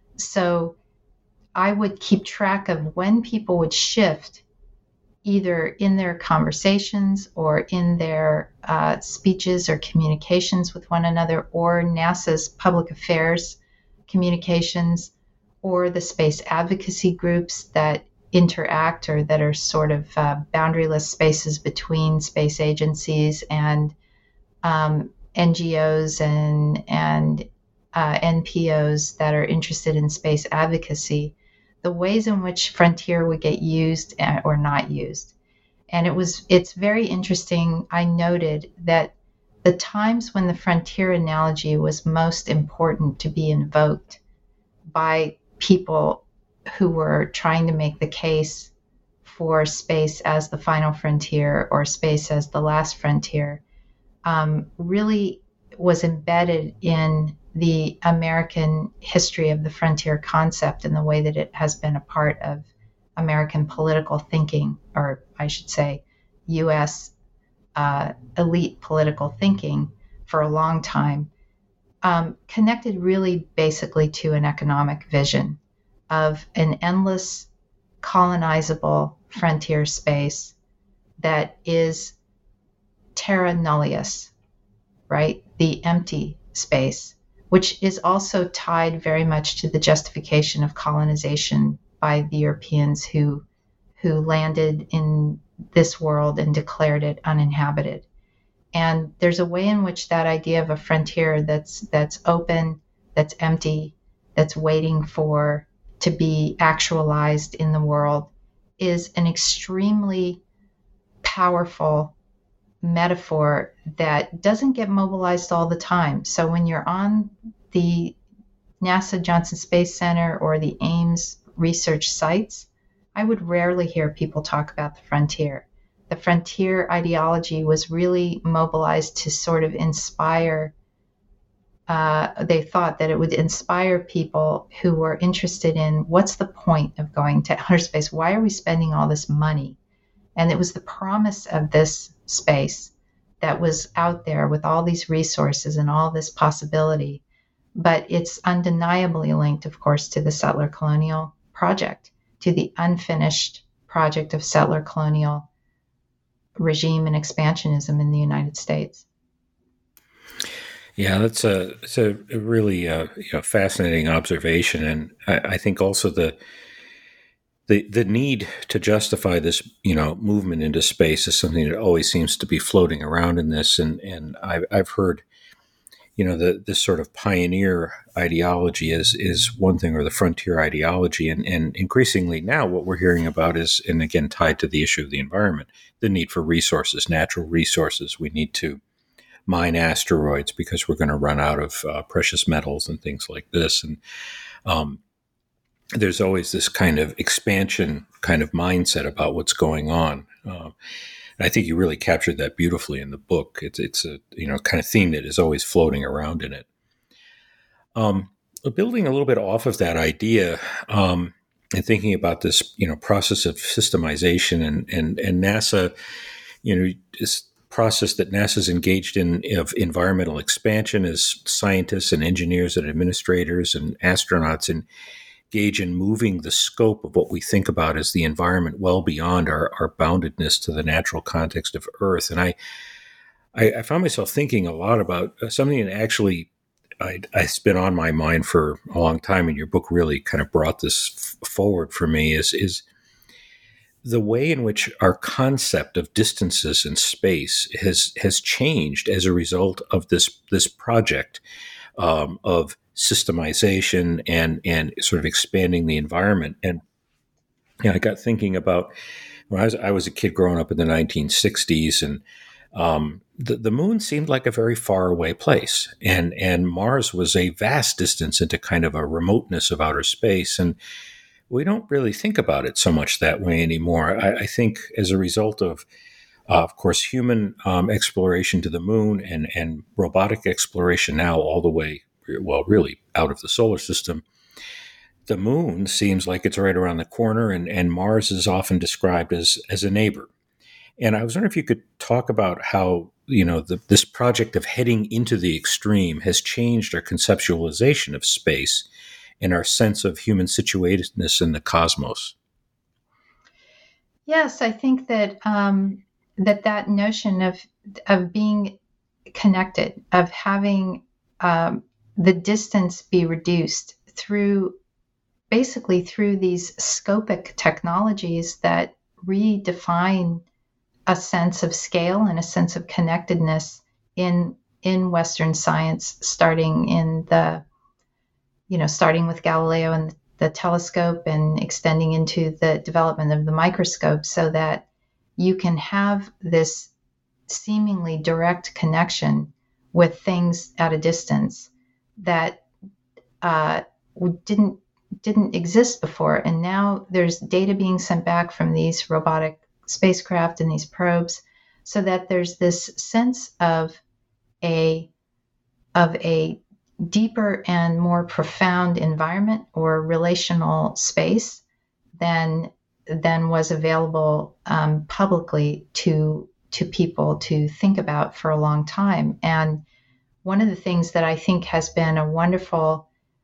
So I would keep track of when people would shift either in their conversations or in their uh, speeches or communications with one another, or NASA's public affairs communications, or the space advocacy groups that interact or that are sort of uh, boundaryless spaces between space agencies and um, N G Os and, and uh, N P Os that are interested in space advocacy, the ways in which frontier would get used or not used. And it was, it's very interesting. I noted that the times when the frontier analogy was most important to be invoked by people who were trying to make the case for space as the final frontier or space as the last frontier um, really was embedded in the American history of the frontier concept and the way that it has been a part of American political thinking, or I should say U S uh, elite political thinking for a long time, um, connected really basically to an economic vision of an endless colonizable frontier space that is terra nullius, right? The empty space, which is also tied very much to the justification of colonization by the Europeans who who landed in this world and declared it uninhabited. And there's a way in which that idea of a frontier that's that's open, that's empty, that's waiting for to be actualized in the world is an extremely powerful metaphor that doesn't get mobilized all the time. So when you're on the NASA Johnson Space Center or the Ames research sites, I would rarely hear people talk about the frontier. The frontier ideology was really mobilized to sort of inspire, uh, they thought that it would inspire people who were interested in what's the point of going to outer space? Why are we spending all this money? And it was the promise of this space that was out there with all these resources and all this possibility. But it's undeniably linked, of course, to the settler colonial project, to the unfinished project of settler colonial regime and expansionism in the United States. Yeah, that's a it's a really uh, you know, fascinating observation, and I, I think also the the the need to justify this you know movement into space is something that always seems to be floating around in this, and and I've I've heard you know the this sort of pioneer ideology is is one thing, or the frontier ideology, and and increasingly now what we're hearing about is, and again tied to the issue of the environment, the need for resources, natural resources. We need to mine asteroids because we're going to run out of uh, precious metals and things like this. And um, there's always this kind of expansion kind of mindset about what's going on. Um, and I think you really captured that beautifully in the book. It's it's a you know kind of theme that is always floating around in it. Um, building a little bit off of that idea um, and thinking about this you know process of systemization and and and NASA, you know, is process that NASA's engaged in of environmental expansion as scientists and engineers and administrators and astronauts engage in moving the scope of what we think about as the environment well beyond our, our boundedness to the natural context of Earth. And I, I, I found myself thinking a lot about something that actually I, it's been on my mind for a long time, and your book really kind of brought this f- forward for me is, is the way in which our concept of distances in space has has changed as a result of this this project um, of systemization and and sort of expanding the environment. And you know, I got thinking about when I was I was a kid growing up in the nineteen sixties, and Um, the, the moon seemed like a very far away place, and, and Mars was a vast distance into kind of a remoteness of outer space. And we don't really think about it so much that way anymore. I, I think as a result of, uh, of course, human um, exploration to the moon and, and robotic exploration now all the way, well, really out of the solar system, the moon seems like it's right around the corner, and, and Mars is often described as, as a neighbor. And I was wondering if you could talk about how, you know, the, this project of heading into the extreme has changed our conceptualization of space and our sense of human situatedness in the cosmos. Yes, I think that um, that that notion of of being connected, of having um, the distance be reduced through basically through these scopic technologies that redefine a sense of scale and a sense of connectedness in in Western science, starting in the you know starting with Galileo and the telescope and extending into the development of the microscope, so that you can have this seemingly direct connection with things at a distance that uh, didn't didn't exist before. And now there's data being sent back from these robotic spacecraft and these probes, so that there's this sense of a of a deeper and more profound environment or relational space than than was available um, publicly to to people to think about for a long time. And one of the things that I think has been a wonderful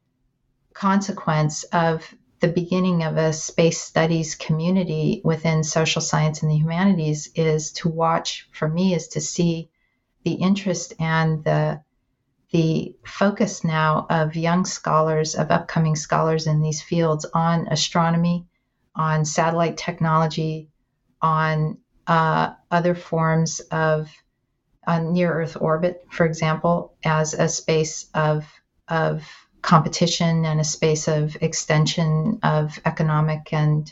consequence of the beginning of a space studies community within social science and the humanities is to watch, for me, is to see the interest and the the focus now of young scholars, of upcoming scholars in these fields on astronomy, on satellite technology, on uh, other forms of uh, near-Earth orbit, for example, as a space of of competition and a space of extension of economic and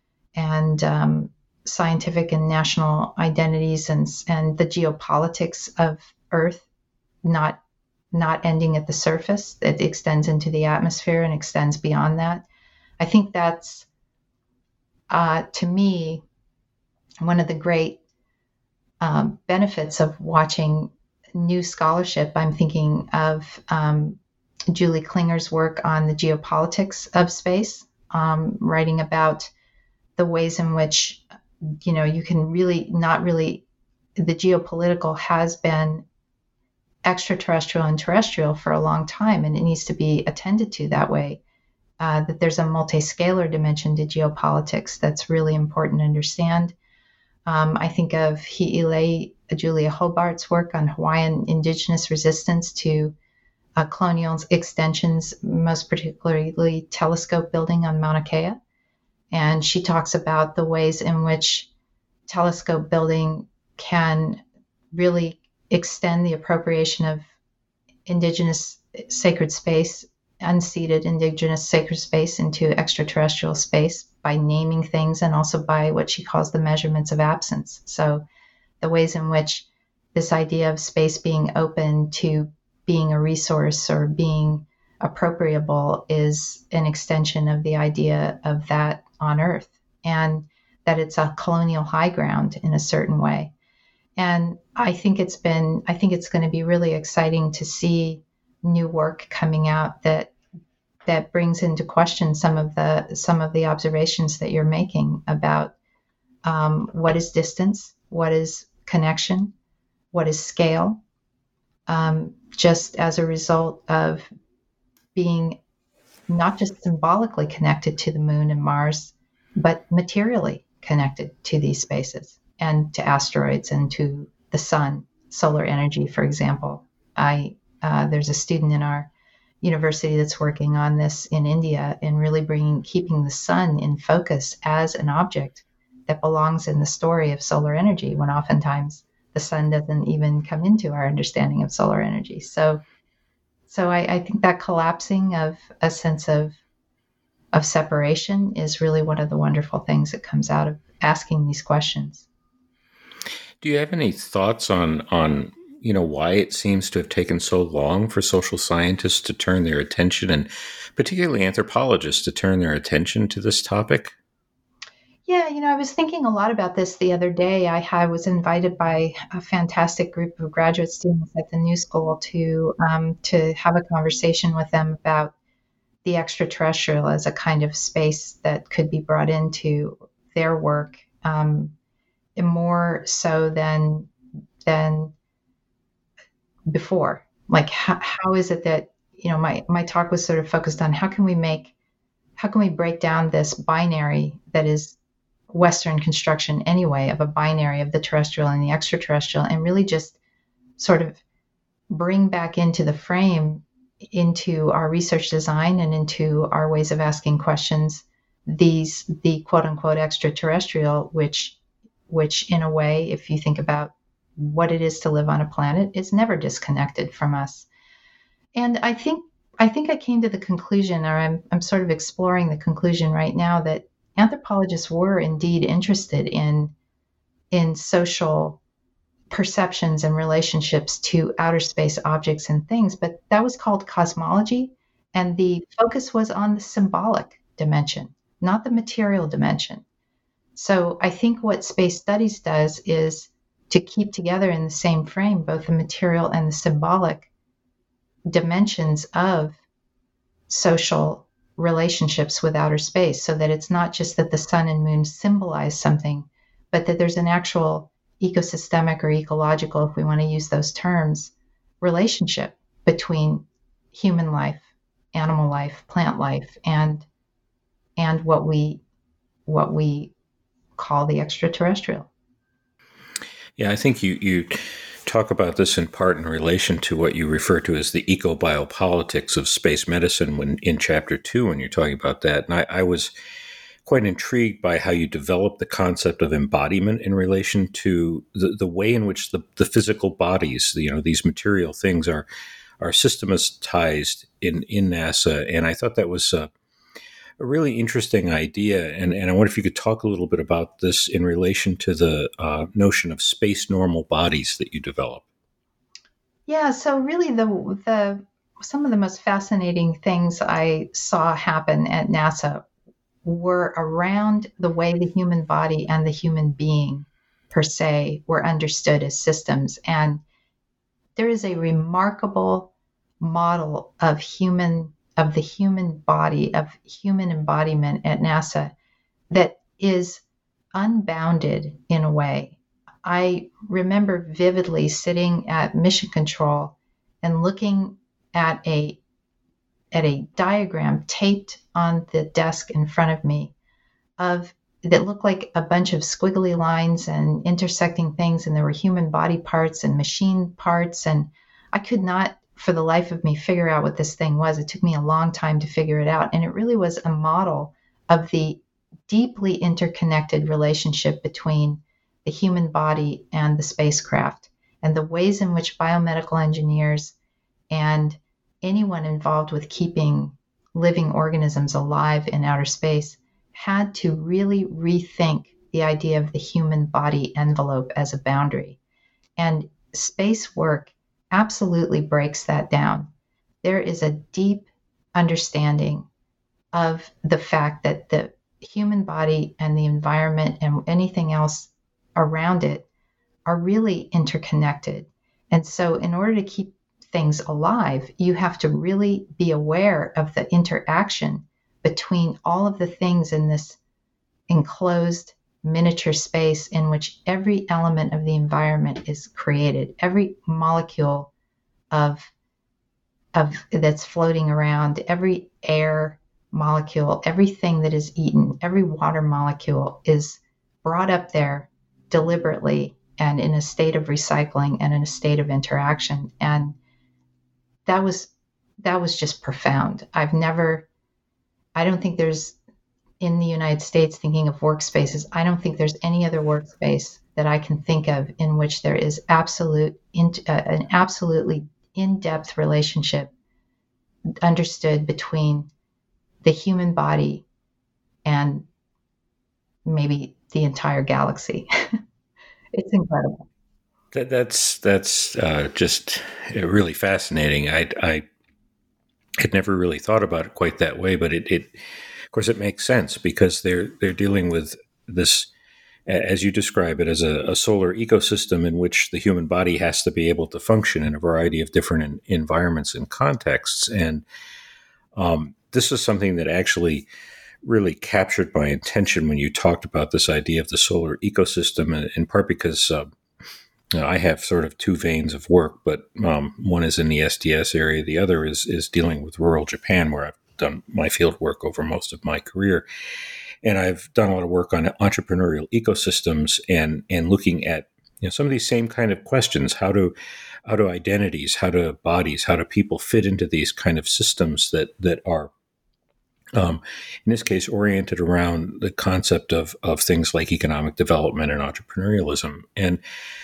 and um, scientific and national identities, and and the geopolitics of Earth, not not ending at the surface. It extends into the atmosphere and extends beyond that. I think that's, uh, to me, one of the great um, benefits of watching new scholarship. I'm thinking of um, Julie Klinger's work on the geopolitics of space, um, writing about the ways in which, you know, you can really not really, the geopolitical has been extraterrestrial and terrestrial for a long time, and it needs to be attended to that way. Uh, that there's a multi-scalar dimension to geopolitics that's really important to understand. Um, I think of Hi'ilei Julia Hobart's work on Hawaiian indigenous resistance to uh, colonial extensions, most particularly telescope building on Mauna Kea. And she talks about the ways in which telescope building can really extend the appropriation of indigenous sacred space, unceded indigenous sacred space, into extraterrestrial space by naming things, and also by what she calls the measurements of absence. So the ways in which this idea of space being open to being a resource or being appropriable is an extension of the idea of that on Earth, and that it's a colonial high ground in a certain way. And I think it's been, I think it's going to be really exciting to see new work coming out that that brings into question some of the some of the observations that you're making about um, what is distance, what is connection, what is scale, um, just as a result of being not just symbolically connected to the moon and Mars, but materially connected to these spaces and to asteroids and to the sun, solar energy, for example. I uh, there's a student in our university that's working on this in India, and really bringing, keeping the sun in focus as an object that belongs in the story of solar energy, when oftentimes the sun doesn't even come into our understanding of solar energy. So, so I, I think that collapsing of a sense of of separation is really one of the wonderful things that comes out of asking these questions. Do you have any thoughts on on you know why it seems to have taken so long for social scientists to turn their attention, and particularly anthropologists to turn their attention to this topic? Yeah, you know, I was thinking a lot about this the other day. I, I was invited by a fantastic group of graduate students at the New School to um, to have a conversation with them about the extraterrestrial as a kind of space that could be brought into their work, um, more so than than before. Like, how, how is it that, you know, my my talk was sort of focused on how can we make how can we break down this binary that is Western construction anyway, of a binary of the terrestrial and the extraterrestrial, and really just sort of bring back into the frame, into our research design and into our ways of asking questions, these the quote unquote extraterrestrial, which which in a way, if you think about what it is to live on a planet, is never disconnected from us. And I think I think I came to the conclusion, or I'm I'm sort of exploring the conclusion right now, that anthropologists were indeed interested in in social perceptions and relationships to outer space objects and things, but that was called cosmology, and the focus was on the symbolic dimension, not the material dimension. So I think what space studies does is to keep together in the same frame both the material and the symbolic dimensions of social relationships with outer space, so that it's not just that the sun and moon symbolize something, but that there's an actual ecosystemic or ecological, if we want to use those terms, relationship between human life, animal life, plant life, and and what we what we call the extraterrestrial. Yeah, I think you you talk about this in part in relation to what you refer to as the eco-biopolitics of space medicine when in chapter two, when you're talking about that. And I, I was quite intrigued by how you develop the concept of embodiment in relation to the, the way in which the, the physical bodies, you know, these material things are are systematized in, in NASA. And I thought that was a, a really interesting idea. And, and I wonder if you could talk a little bit about this in relation to the uh, notion of space normal bodies that you develop. Yeah, so really the the some of the most fascinating things I saw happen at NASA were around the way the human body and the human being per se were understood as systems. And there is a remarkable model of human of the human body, of human embodiment at NASA that is unbounded in a way. I remember vividly sitting at Mission Control and looking at a at a diagram taped on the desk in front of me of that looked like a bunch of squiggly lines and intersecting things, and there were human body parts and machine parts, and I could not for the life of me figure out what this thing was. It took me a long time to figure it out, and it really was a model of the deeply interconnected relationship between the human body and the spacecraft, and the ways in which biomedical engineers and anyone involved with keeping living organisms alive in outer space had to really rethink the idea of the human body envelope as a boundary. And space work absolutely breaks that down. There is a deep understanding of the fact that the human body and the environment and anything else around it are really interconnected. And so in order to keep things alive, you have to really be aware of the interaction between all of the things in this enclosed miniature space in which every element of the environment is created, every molecule of of that's floating around, every air molecule, everything that is eaten, every water molecule is brought up there deliberately and in a state of recycling and in a state of interaction. And that was that was just profound. I've never, I don't think there's, in the United States, thinking of workspaces, I don't think there's any other workspace that I can think of in which there is absolute, in, uh, an absolutely in-depth relationship understood between the human body and maybe the entire galaxy. It's incredible. That, that's that's uh, just really fascinating. I, I had never really thought about it quite that way, but it, it, of course, it makes sense because they're they're dealing with this, as you describe it, as a, a solar ecosystem in which the human body has to be able to function in a variety of different in, environments and contexts. And um, this is something that actually really captured my attention when you talked about this idea of the solar ecosystem, in part because uh, I have sort of two veins of work, but um, one is in the S D S area. The other is is dealing with rural Japan, where I've done my field work over most of my career. And I've done a lot of work on entrepreneurial ecosystems and and looking at, you know, some of these same kind of questions. How do how do identities, how do bodies, how do people fit into these kind of systems that that are, um, in this case, oriented around the concept of of things like economic development and entrepreneurialism. And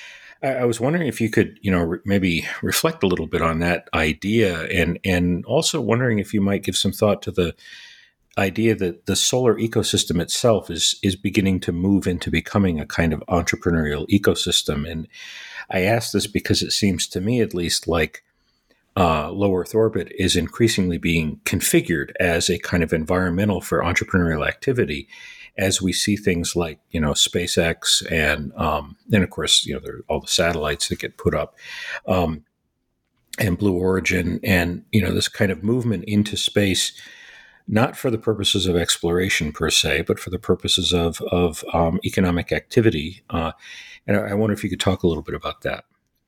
I was wondering if you could, you know, re- maybe reflect a little bit on that idea, and and also wondering if you might give some thought to the idea that the solar ecosystem itself is is beginning to move into becoming a kind of entrepreneurial ecosystem. And I ask this because it seems to me, at least, like uh, low Earth orbit is increasingly being configured as a kind of environmental for entrepreneurial activity, as we see things like, you know, SpaceX and, um, and of course, you know, there are all the satellites that get put up, um, and Blue Origin, and, you know, this kind of movement into space, not for the purposes of exploration per se, but for the purposes of, of um, economic activity. Uh, and I wonder if you could talk a little bit about that.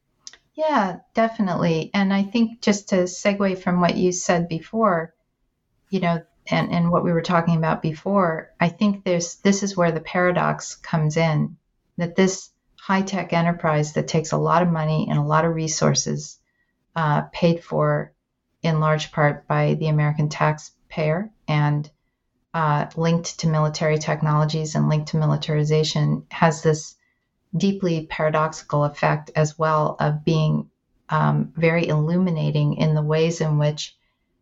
Yeah, definitely. And I think just to segue from what you said before, you know, and, and what we were talking about before, I think there's this is where the paradox comes in, that this high-tech enterprise that takes a lot of money and a lot of resources, uh, paid for in large part by the American taxpayer and uh, linked to military technologies and linked to militarization, has this deeply paradoxical effect as well of being um, very illuminating in the ways in which,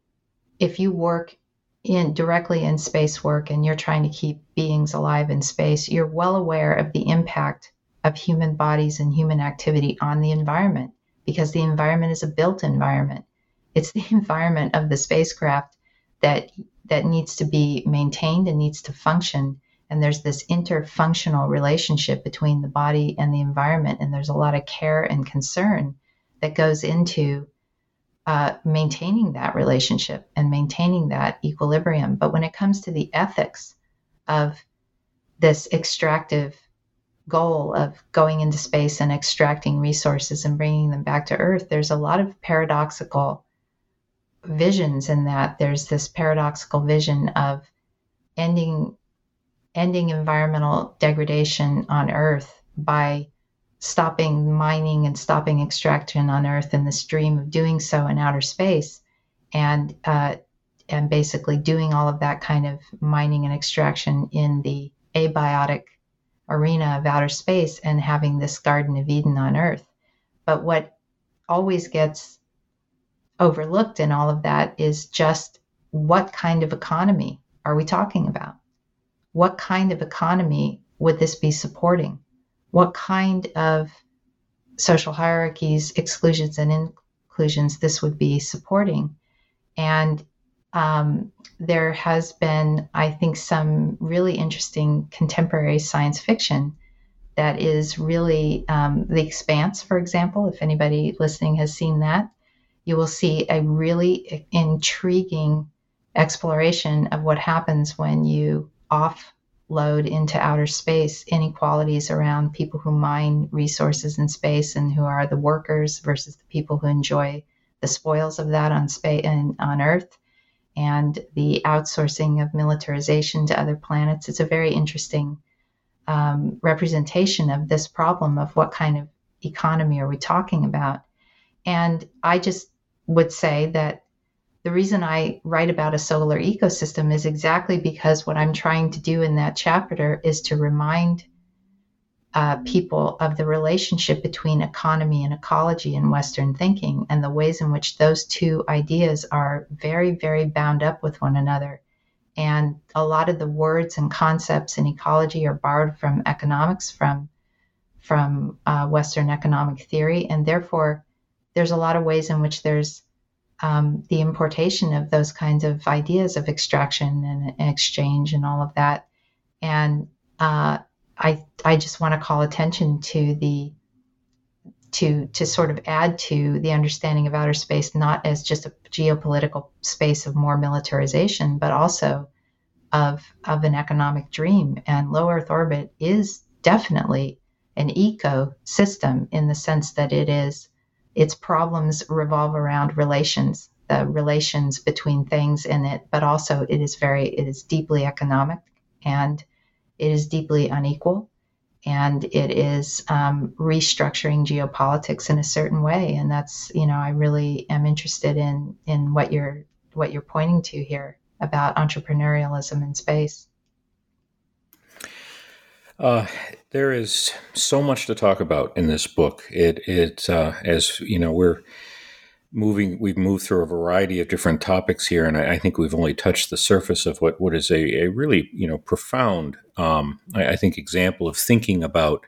if you work in directly in space work and you're trying to keep beings alive in space, you're well aware of the impact of human bodies and human activity on the environment, because the environment is a built environment. It's the environment of the spacecraft that that needs to be maintained and needs to function. And there's this interfunctional relationship between the body and the environment. And there's a lot of care and concern that goes into uh, maintaining that relationship and maintaining that equilibrium. But when it comes to the ethics of this extractive goal of going into space and extracting resources and bringing them back to Earth, there's a lot of paradoxical visions in that. There's this paradoxical vision of ending ending environmental degradation on Earth by stopping mining and stopping extraction on Earth, and this dream of doing so in outer space, and uh, and basically doing all of that kind of mining and extraction in the abiotic arena of outer space and having this Garden of Eden on Earth. But what always gets overlooked in all of that is just what kind of economy are we talking about? What kind of economy would this be supporting? What kind of social hierarchies, exclusions, and inclusions this would be supporting? And um, there has been, I think, some really interesting contemporary science fiction that is really um, The Expanse, for example. If anybody listening has seen that, you will see a really intriguing exploration of what happens when you offload into outer space inequalities around people who mine resources in space and who are the workers versus the people who enjoy the spoils of that on space and on Earth, and the outsourcing of militarization to other planets. It's a very interesting um, representation of this problem of what kind of economy are we talking about. And I just would say that the reason I write about a solar ecosystem is exactly because what I'm trying to do in that chapter is to remind uh, people of the relationship between economy and ecology in Western thinking, and the ways in which those two ideas are very, very bound up with one another. And a lot of the words and concepts in ecology are borrowed from economics, from from uh, Western economic theory, and therefore there's a lot of ways in which there's um, the importation of those kinds of ideas of extraction and, and exchange and all of that. And uh, I I just want to call attention to the to to sort of add to the understanding of outer space, not as just a geopolitical space of more militarization, but also of of an economic dream. And low Earth orbit is definitely an ecosystem in the sense that it is its problems revolve around relations, the relations between things in it, but also it is very it is deeply economic, and it is deeply unequal, and it is um, restructuring geopolitics in a certain way. And that's, you know, I really am interested in in what you're what you're pointing to here about entrepreneurialism in space. Uh, there is so much to talk about in this book. It, it uh, as you know, we're moving, we've moved through a variety of different topics here, and I, I think we've only touched the surface of what, what is a, a really, you know, profound, um, I, I think, example of thinking about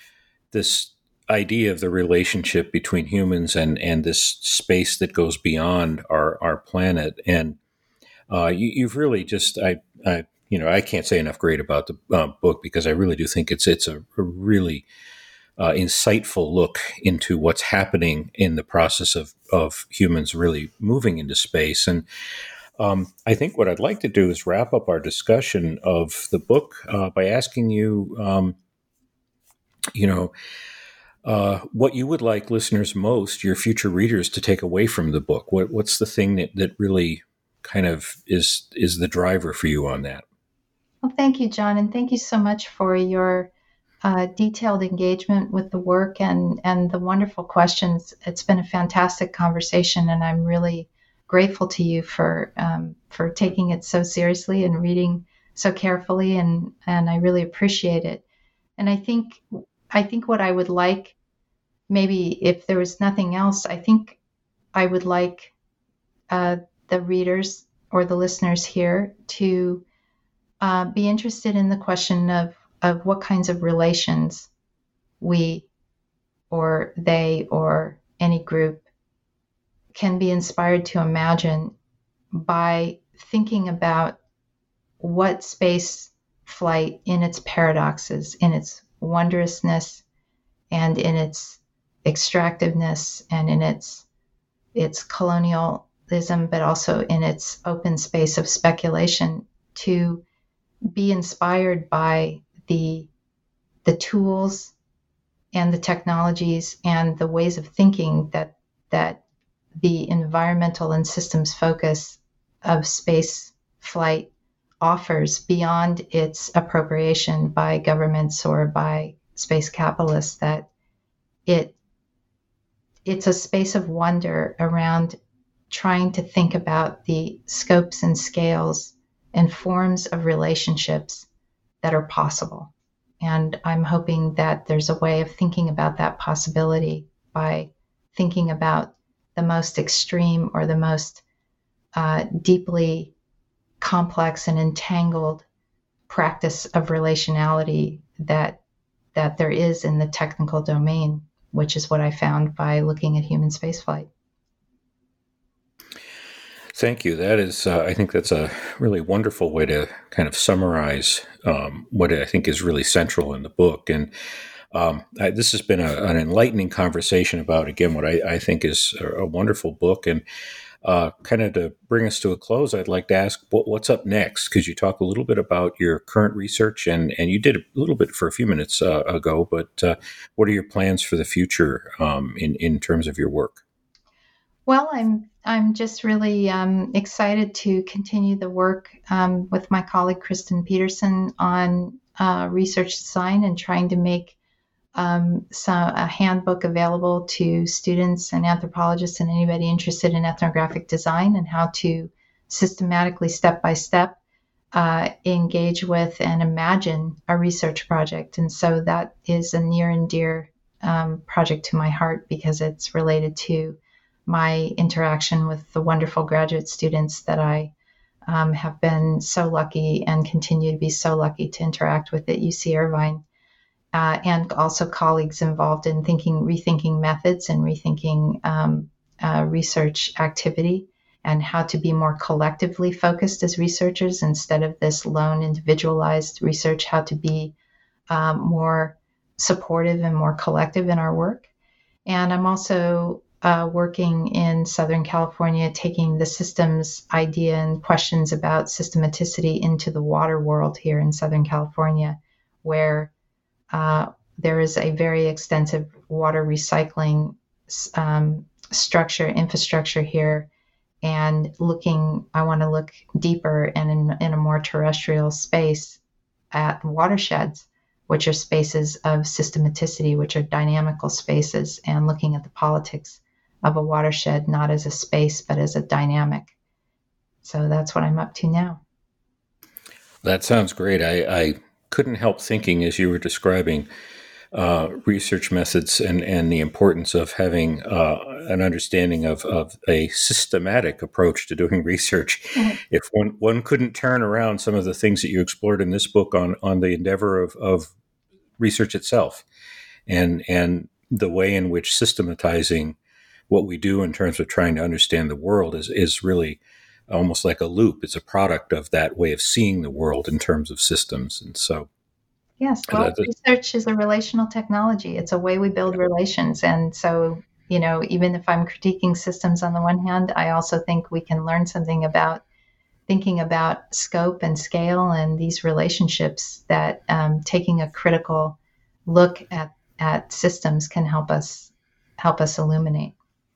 this idea of the relationship between humans and, and this space that goes beyond our, our planet. And uh, you, you've really just, I, I You know, I can't say enough great about the uh, book, because I really do think it's it's a, a really uh, insightful look into what's happening in the process of, of humans really moving into space. And um, I think what I'd like to do is wrap up our discussion of the book uh, by asking you, um, you know, uh, what you would like listeners most, your future readers, to take away from the book. What, what's the thing that, that really kind of is is the driver for you on that? Well, thank you, John, and thank you so much for your uh, detailed engagement with the work and, and the wonderful questions. It's been a fantastic conversation, and I'm really grateful to you for um, for taking it so seriously and reading so carefully, and, and I really appreciate it. And I think I think what I would like, maybe if there was nothing else, I think I would like uh, the readers or the listeners here to Uh, be interested in the question of, of what kinds of relations we or they or any group can be inspired to imagine by thinking about what space flight, in its paradoxes, in its wondrousness, and in its extractiveness, and in its its colonialism, but also in its open space of speculation, to be inspired by the the tools and the technologies and the ways of thinking that that the environmental and systems focus of space flight offers beyond its appropriation by governments or by space capitalists. That it it's a space of wonder around trying to think about the scopes and scales and forms of relationships that are possible. And I'm hoping that there's a way of thinking about that possibility by thinking about the most extreme or the most uh, deeply complex and entangled practice of relationality that that there is in the technical domain, which is what I found by looking at human spaceflight. Thank you. That is, uh, I think that's a really wonderful way to kind of summarize um, what I think is really central in the book. And um, I, this has been a, an enlightening conversation about, again, what I, I think is a, a wonderful book. And uh, kind of to bring us to a close, I'd like to ask, what, what's up next? Because you talk a little bit about your current research, and, and you did a little bit for a few minutes uh, ago, but uh, what are your plans for the future um, in, in terms of your work? Well, I'm I'm just really um, excited to continue the work um, with my colleague Kristen Peterson on uh, research design and trying to make um, some, a handbook available to students and anthropologists and anybody interested in ethnographic design, and how to systematically, step by step, uh, engage with and imagine a research project. And so that is a near and dear um, project to my heart, because it's related to my interaction with the wonderful graduate students that I um, have been so lucky and continue to be so lucky to interact with at U C Irvine. uh, and also colleagues involved in thinking, rethinking methods and rethinking um, uh, research activity, and how to be more collectively focused as researchers instead of this lone individualized research, how to be um, more supportive and more collective in our work. And I'm also uh, working in Southern California, taking the systems idea and questions about systematicity into the water world here in Southern California, where uh, there is a very extensive water recycling um, structure, infrastructure here. And looking, I want to look deeper and in, in a more terrestrial space at watersheds, which are spaces of systematicity, which are dynamical spaces, and looking at the politics of a watershed, not as a space, but as a dynamic. So that's what I'm up to now. That sounds great. I, I couldn't help thinking as you were describing uh, research methods and, and the importance of having uh, an understanding of, of a systematic approach to doing research. Mm-hmm. If one, one couldn't turn around some of the things that you explored in this book on, on the endeavor of, of research itself and, and the way in which systematizing what we do in terms of trying to understand the world is, is really almost like a loop. It's a product of that way of seeing the world in terms of systems. And so, yes, well, uh, research is a relational technology. It's a way we build relations. And so, you know, even if I'm critiquing systems on the one hand, I also think we can learn something about thinking about scope and scale and these relationships that um, taking a critical look at, at systems can help us help us illuminate.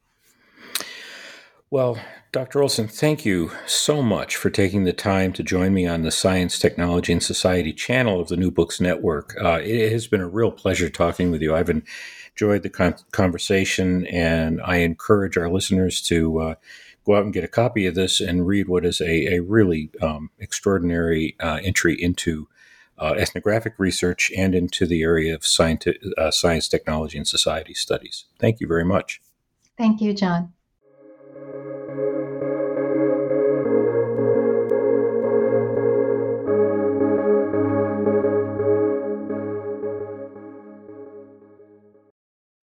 Well, Doctor Olson, thank you so much for taking the time to join me on the Science, Technology, and Society channel of the New Books Network. Uh, it has been a real pleasure talking with you. I've enjoyed the con- conversation, and I encourage our listeners to uh, go out and get a copy of this and read what is a, a really um, extraordinary uh, entry into uh, ethnographic research and into the area of science, uh, science, technology, and society studies. Thank you very much. Thank you, John.